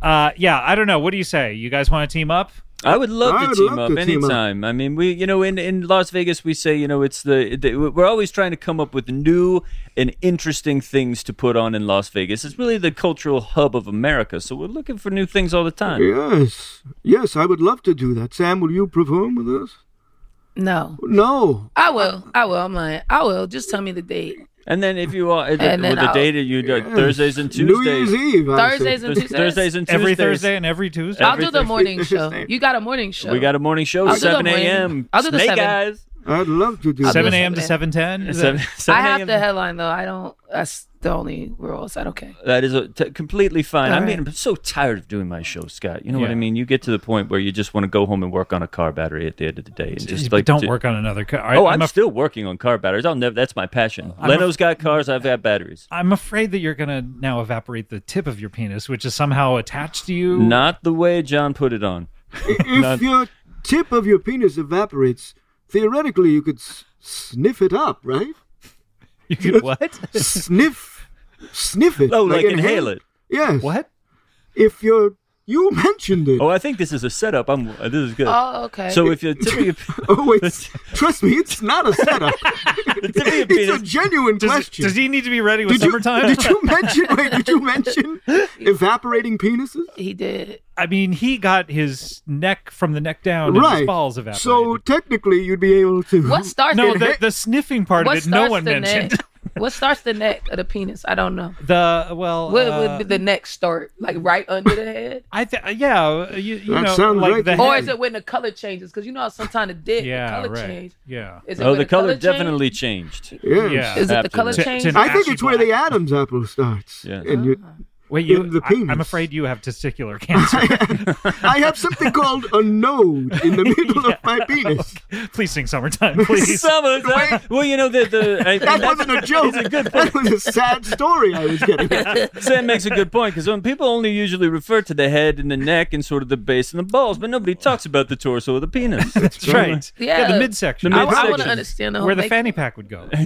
I don't know. What do you say? You guys want to team up? I would love I to would team love up to team up. anytime. I mean, we, in Las Vegas, we say, it's we're always trying to come up with new and interesting things to put on in Las Vegas. It's really the cultural hub of America, so we're looking for new things all the time. Yes, I would love to do that. Sam, will you perform with us? No. No. I will. I'm lying. I will. Just tell me the date. And then if you are, And then with the I'll- date, you do Thursdays and New Tuesdays. Year's Eve. I Thursdays say. and Tuesdays. Thursdays and Tuesdays. Every Thursday and every Tuesday. I'll do the Thursday. morning show. You got a morning show. We got a morning show, I'll do the 7 morning. a.m. I'll do the Snake 7. Eyes. I'd love to do that. 7 a.m. to 7. 7:10. Is 7 I have a.m. to headline though. I don't. That's the only rules. Is that okay? That is completely fine. All I mean, right. I'm so tired of doing my show, Scott. You know what Yeah. I mean? You get to the point where you just want to go home and work on a car battery at the end of the day, and just But like don't work on another car. I'm still working on car batteries. That's my passion. Leno's got cars. I've got batteries. I'm afraid that you're gonna now evaporate the tip of your penis, which is somehow attached to you. Not the way John put it on. If your tip of your penis evaporates, theoretically you could sniff it up, right? You could what? Sniff it. Oh, like inhale it. Yes. What? If you mentioned it. Oh, I think this is a setup. This is good. Oh, okay. So if your tip of your Oh, wait. Trust me, it's not a setup. the tip of your It's a penis, genuine question. Does he need to be ready with Did you summertime? Did you mention evaporating penises? he did. I mean, he got his neck from the neck down and his Right. balls evaporated. So technically, you'd be able to. What starts no, the the sniffing part what of it, no starts one the mentioned. neck? What starts the neck of the penis? I don't know. What What would the neck start? Like right under the head? you That know, sounds like right the to me. Or head. is it when the color changes? Because you know how sometimes the dick, Yeah, the color right. change. Yeah. Is it oh, when the color change? definitely changed. Yes. Yeah. Is it the color Absolutely. change? I think it's where the Black. Adam's apple starts. Yeah. And you, Wait, in the penis. I'm afraid you have testicular cancer. I have something called a node in the middle of my penis. Please sing "Summertime," please. Summertime. Well, That wasn't a joke. That was a sad story I was getting at. Sam makes a good point, because when people only usually refer to the head and the neck and sort of the base and the balls, but nobody talks about the torso or the penis. That's right. Yeah. the midsection. The I want to midsection. understand the whole where the like, fanny pack would go.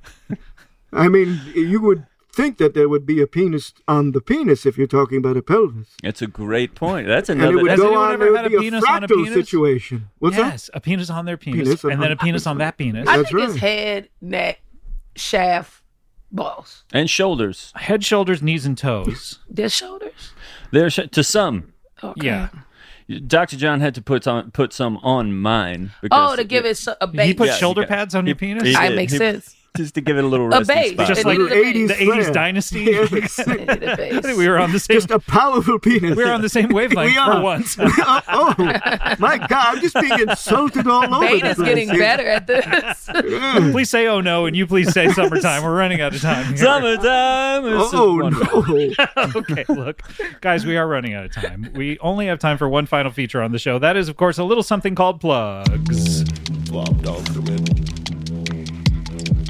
I mean, you would think that there would be a penis on the penis if you're talking about a pelvis. That's a great point. That's And it another. would Has go anyone on, ever there had would a be a penis on a fractal penis? situation. What's that? Yes, a penis on their penis, Penis and then a on- penis on that penis. I That's think it's right. head, neck, shaft, balls. And shoulders. Head, shoulders, knees, and toes. Their shoulders. To some. Okay. Yeah. Dr. John had to put some on mine. Because Oh, to give it a base. He put Yeah, shoulder he got- pads on your penis? he That did. makes He- sense. Just to give it a little A resting base. spot. Just It like needed a base. the 80s flair. dynasty. Yes. Needed a base. I think we were on the same. Just a powerful penis. We were on the same wavelength We for are. once. Oh, my God, I'm just being insulted all over Bane the is place. getting better at this. Please say "oh no" and you please say "summertime." We're running out of time here. Summertime. It's Oh, wonderful. no. Okay, look, guys, we are running out of time. We only have time for one final feature on the show. That is, of course, a little something called plugs. Bob Dog, come in.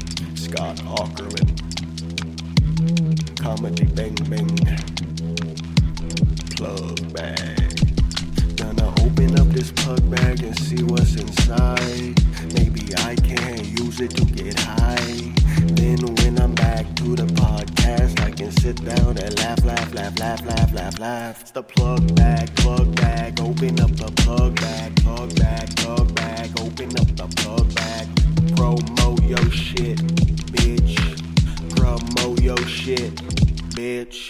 Scott Ackerman. Comedy Bang Bang. Plug bag. Gonna open up this plug bag and see what's inside. Maybe I can use it to get high. Then when I'm back to the podcast, I can sit down and laugh. It's the plug bag. Open up the plug bag. Open up the plug bag. Promo your shit, bitch. Promo your shit, bitch.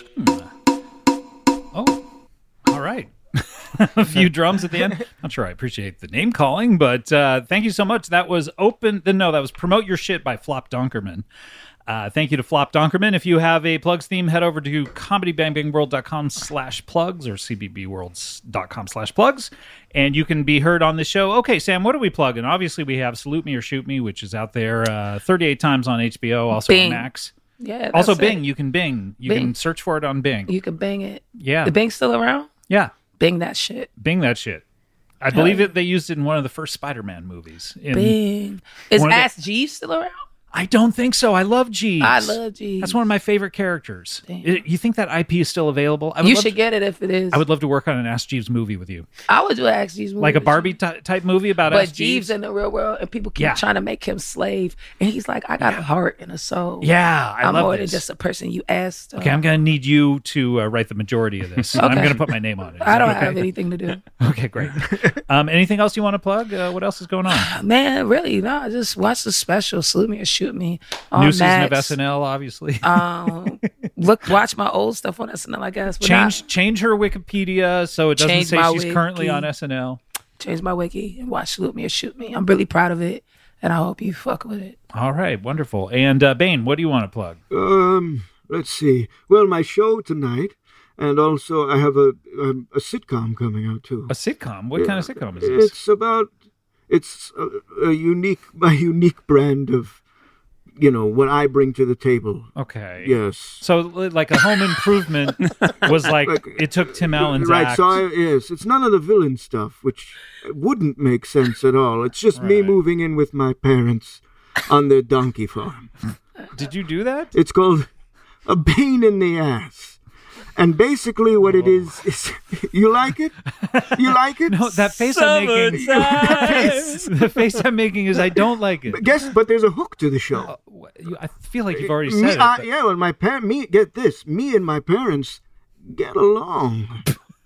Oh, all right. A few drums at the end. Not sure I appreciate the name calling, but thank you so much. That was that was Promote Your Shit by Flop Donkerman. Thank you to Flop Donkerman. If you have a plugs theme, head over to comedybangbangworld.com/plugs or cbbworlds.com/plugs, and you can be heard on the show. Okay, Sam, what do we plug? And obviously we have Salute Me or Shoot Me, which is out there 38 times on HBO, also Bing. on Max. Yeah. Also that's Bing. it. You can Bing. You Bing. can search for it on Bing. You can Bing it. Yeah. The Bing's still around? Yeah. Bing that shit. Bing that shit. I believe they used it in one of the first Spider-Man movies. Bing. Is one of the- Ask Jeeves still around? I don't think so. I love Jeeves. I love Jeeves. That's one of my favorite characters. Damn. You think that IP is still available? You should get it if it is. I would love to work on an Ask Jeeves movie with you. I would do an Ask Jeeves movie. Like a with Barbie you. type movie about But Ask Jeeves? Jeeves in the real world, and people keep Yeah. trying to make him slave. And he's like, I got a heart and a soul. Yeah, I I'm love more this. than just a person you asked. Okay, I'm going to need you to write the majority of this. And I'm Okay. going to put my name on it. Is I that don't okay? have anything to do. Okay, great. Anything else you want to plug? What else is going on? Man, really, no. Just watch the special, Salute Me or Shoot Me on New season of Max. SNL, obviously. Watch my old stuff on SNL, I guess. But Change her Wikipedia so it doesn't Change say my she's currently wiki. on SNL. change my wiki and watch Salute Me or Shoot Me. I'm really proud of it, and I hope you fuck with it. All right, wonderful. And Bane, what do you want to plug? Let's see. Well, my show tonight, and also I have a sitcom coming out too. A sitcom? What kind of sitcom is this? It's a unique brand of, what I bring to the table. Okay. Yes. So, like a Home Improvement was like it took Tim Allen's Right, act. so yes, it's none of the villain stuff, which wouldn't make sense at all. It's just me Right. moving in with my parents on their donkey farm. Did you do that? It's called A Pain in the Ass. And basically what it is you like it? You like it? No, that face I'm making. The face I'm making is I don't like it. But there's a hook to the show. I feel like you've already said it. but- Yeah, well, get this. Me and my parents get along.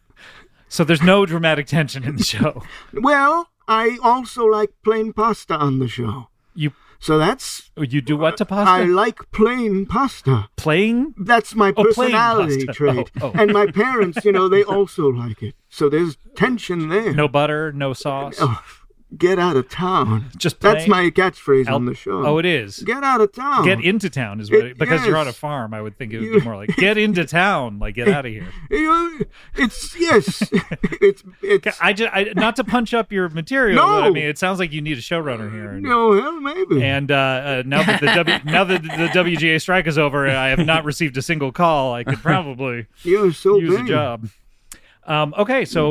So there's no dramatic tension in the show. Well, I also like plain pasta on the show. So You do what to pasta? I like plain pasta. Plain? That's my plain personality pasta. trait. Oh. And my parents, they also like it. So there's tension there. No butter, no sauce. Oh, get out of town. Just That's plain? my catchphrase on the show. Oh, it is. Get out of town. Get into town is what because you're on a Yes. farm. I would think it would be more like get into town, like get out of here. It's yes. it's I not to punch up your material, No. but I mean it sounds like you need a showrunner here. hell maybe. And now that the WGA strike is over, I have not received a single call. I could probably You're so use a big. job. Okay, so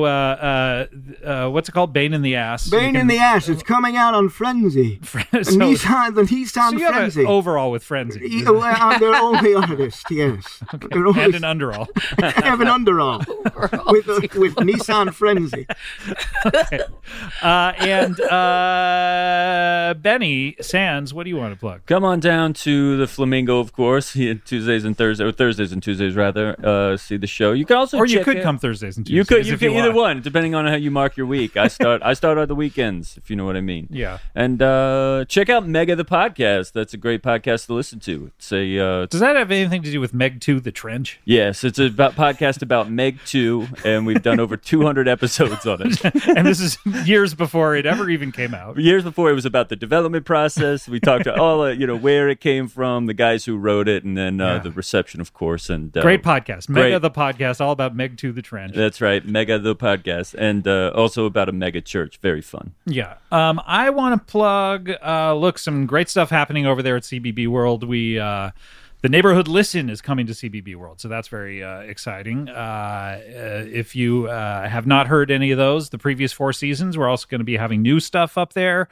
what's it called? Bane in the Ass. Bane in the Ass. It's coming out on Frenzy. So, the Nissan so you have Frenzy. an overall with Frenzy. Yeah, well, I'm their only artist, yes. Their only- And an underall. I have an underall with Nissan Frenzy. Benny Sands, what do you want to plug? Come on down to the Flamingo, of course, Thursdays and Tuesdays rather. See the show. You can also Or you check could it. come Thursdays and You Tuesdays. could if you either want. one, depending on how you mark your week. I start on the weekends, if you know what I mean. Yeah. And check out Mega the podcast. That's a great podcast to listen to. It's a Does that have anything to do with Meg 2, The Trench? yes, it's a podcast about Meg 2, and we've done over 200 episodes on it. And this is years before it ever even came out. Years before, it was about the development process. We talked about all where it came from, the guys who wrote it, and then the reception, of course. And Great podcast. Mega great. the podcast, all about Meg 2, The Trench. That's right, Mega the podcast, and also about a mega church. Very fun. Yeah. I want to plug, some great stuff happening over there at CBB World. The Neighborhood Listen is coming to CBB World, so that's very exciting. If you have not heard any of those, the previous 4 seasons, we're also going to be having new stuff up there.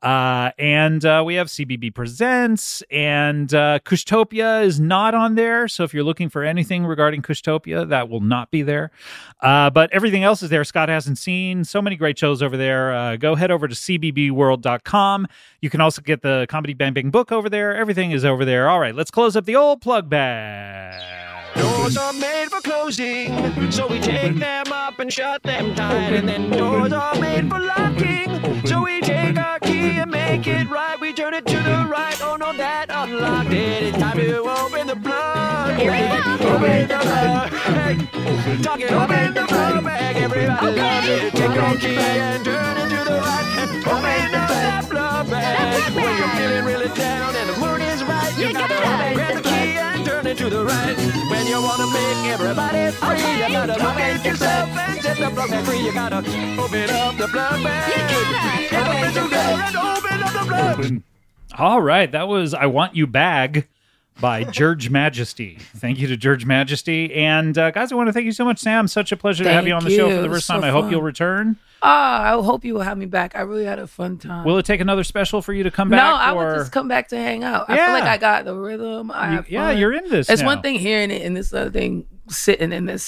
And we have CBB Presents, and Kushtopia is not on there. So if you're looking for anything regarding Kushtopia, that will not be there. But everything else is there. Scott Hasn't Seen. So many great shows over there. Go head over to cbbworld.com. You can also get the Comedy Bang Bang book over there. Everything is over there. All right, let's close up the old plug bag. Doors are made for closing, so we take them up and shut them tight. And then doors are made for locking, so we take our key and make it right. We turn it to the right, oh no, that unlocked it. It's time to open the plug bag. Open the plug bag. Talking, open the plug bag. Everybody loves it. Take your key and turn it to the right. And open up that plug bag. When you're feeling really down and the mood is right, you gotta grab the key and turn it to the right. When you wanna make everybody free, you gotta locate yourself and set the plug bag free. You gotta open up the plug bag. Open the door and open up the plug. All right, that was I Want You Bag by George Majesty. Thank you to George Majesty. And guys, I want to thank you so much, Sam. Such a pleasure to have you on the show for the first time. I hope you'll return. I hope you will have me back. I really had a fun time. Will it take another special for you to come back? No, I would just come back to hang out. I feel like I got the rhythm. Yeah, you're in this. It's now. one thing hearing it and this other thing sitting in this.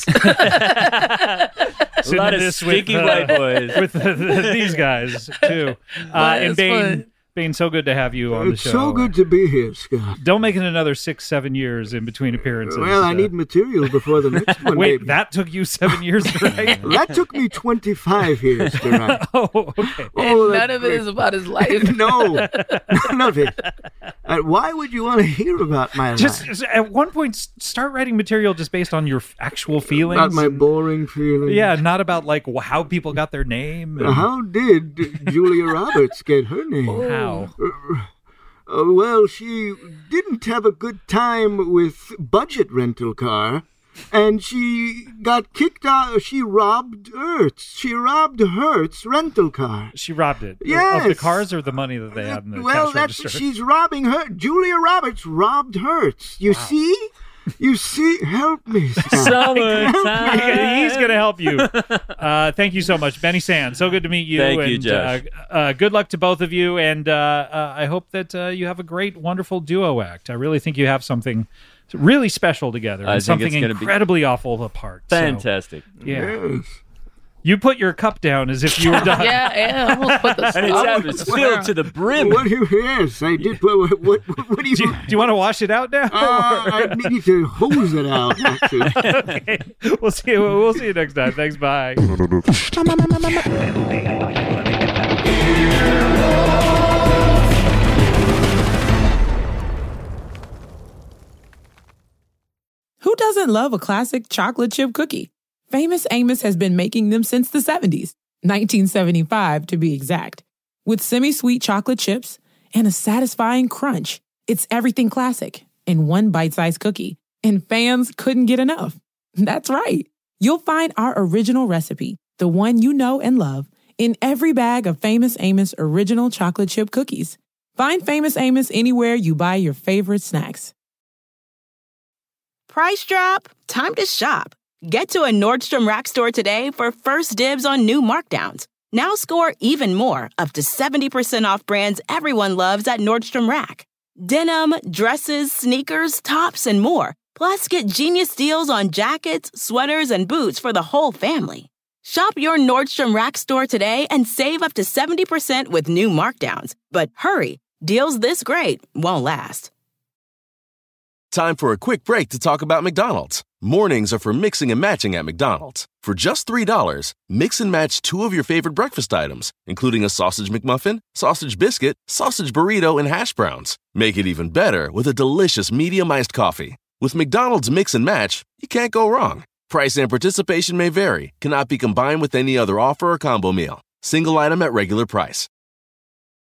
A lot of stinky white boys. With these guys, too. And Bane, so good to have you on the show. It's so good to be here, Scott. Don't make it another 6-7 years in between appearances. Well, I need material before the next one. Wait, maybe. That took you 7 years to write? That took me 25 years to write. Oh, okay. And none of it is about his life. No, none of it. Why would you want to hear about my life? Just at one point, start writing material just based on your actual feelings. About my boring feelings. Yeah, not about like how people got their name. How did Julia Roberts get her name? How? Well, she didn't have a good time with Budget Rental Car, and she got kicked out. She robbed Hertz. She robbed Hertz Rental Car. She robbed it? Yes. Of the cars or the money that they had in the well, cash register? she's robbing her. Julia Roberts robbed Hertz. You see? You see? Help me, Scott. Summertime. He's going to help you. Thank you so much, Benny Sand. So good to meet you. Thank you, Josh. Good luck to both of you, and I hope that you have a great, wonderful duo act. I really think you have something really special together and something incredibly awful apart. Fantastic. So, yeah. Yes. You put your cup down as if you were done. Yeah, I almost put the and it's filled to the brim. Yes, I did. What do you... Do you want to wash it out now? I need to hose it out, actually. Okay. We'll see you next time. Thanks, bye. Who doesn't love a classic chocolate chip cookie? Famous Amos has been making them since the 70s, 1975 to be exact. With semi-sweet chocolate chips and a satisfying crunch, it's everything classic in one bite-sized cookie, and fans couldn't get enough. That's right. You'll find our original recipe, the one you know and love, in every bag of Famous Amos original chocolate chip cookies. Find Famous Amos anywhere you buy your favorite snacks. Price drop? Time to shop. Get to a Nordstrom Rack store today for first dibs on new markdowns. Now score even more, up to 70% off brands everyone loves at Nordstrom Rack. Denim, dresses, sneakers, tops, and more. Plus, get genius deals on jackets, sweaters, and boots for the whole family. Shop your Nordstrom Rack store today and save up to 70% with new markdowns. But hurry, deals this great won't last. Time for a quick break to talk about McDonald's. Mornings are for mixing and matching at McDonald's. For just $3, mix and match 2 of your favorite breakfast items, including a sausage McMuffin, sausage biscuit, sausage burrito, and hash browns. Make it even better with a delicious medium iced coffee. With McDonald's Mix and Match, you can't go wrong. Price and participation may vary, cannot be combined with any other offer or combo meal. Single item at regular price.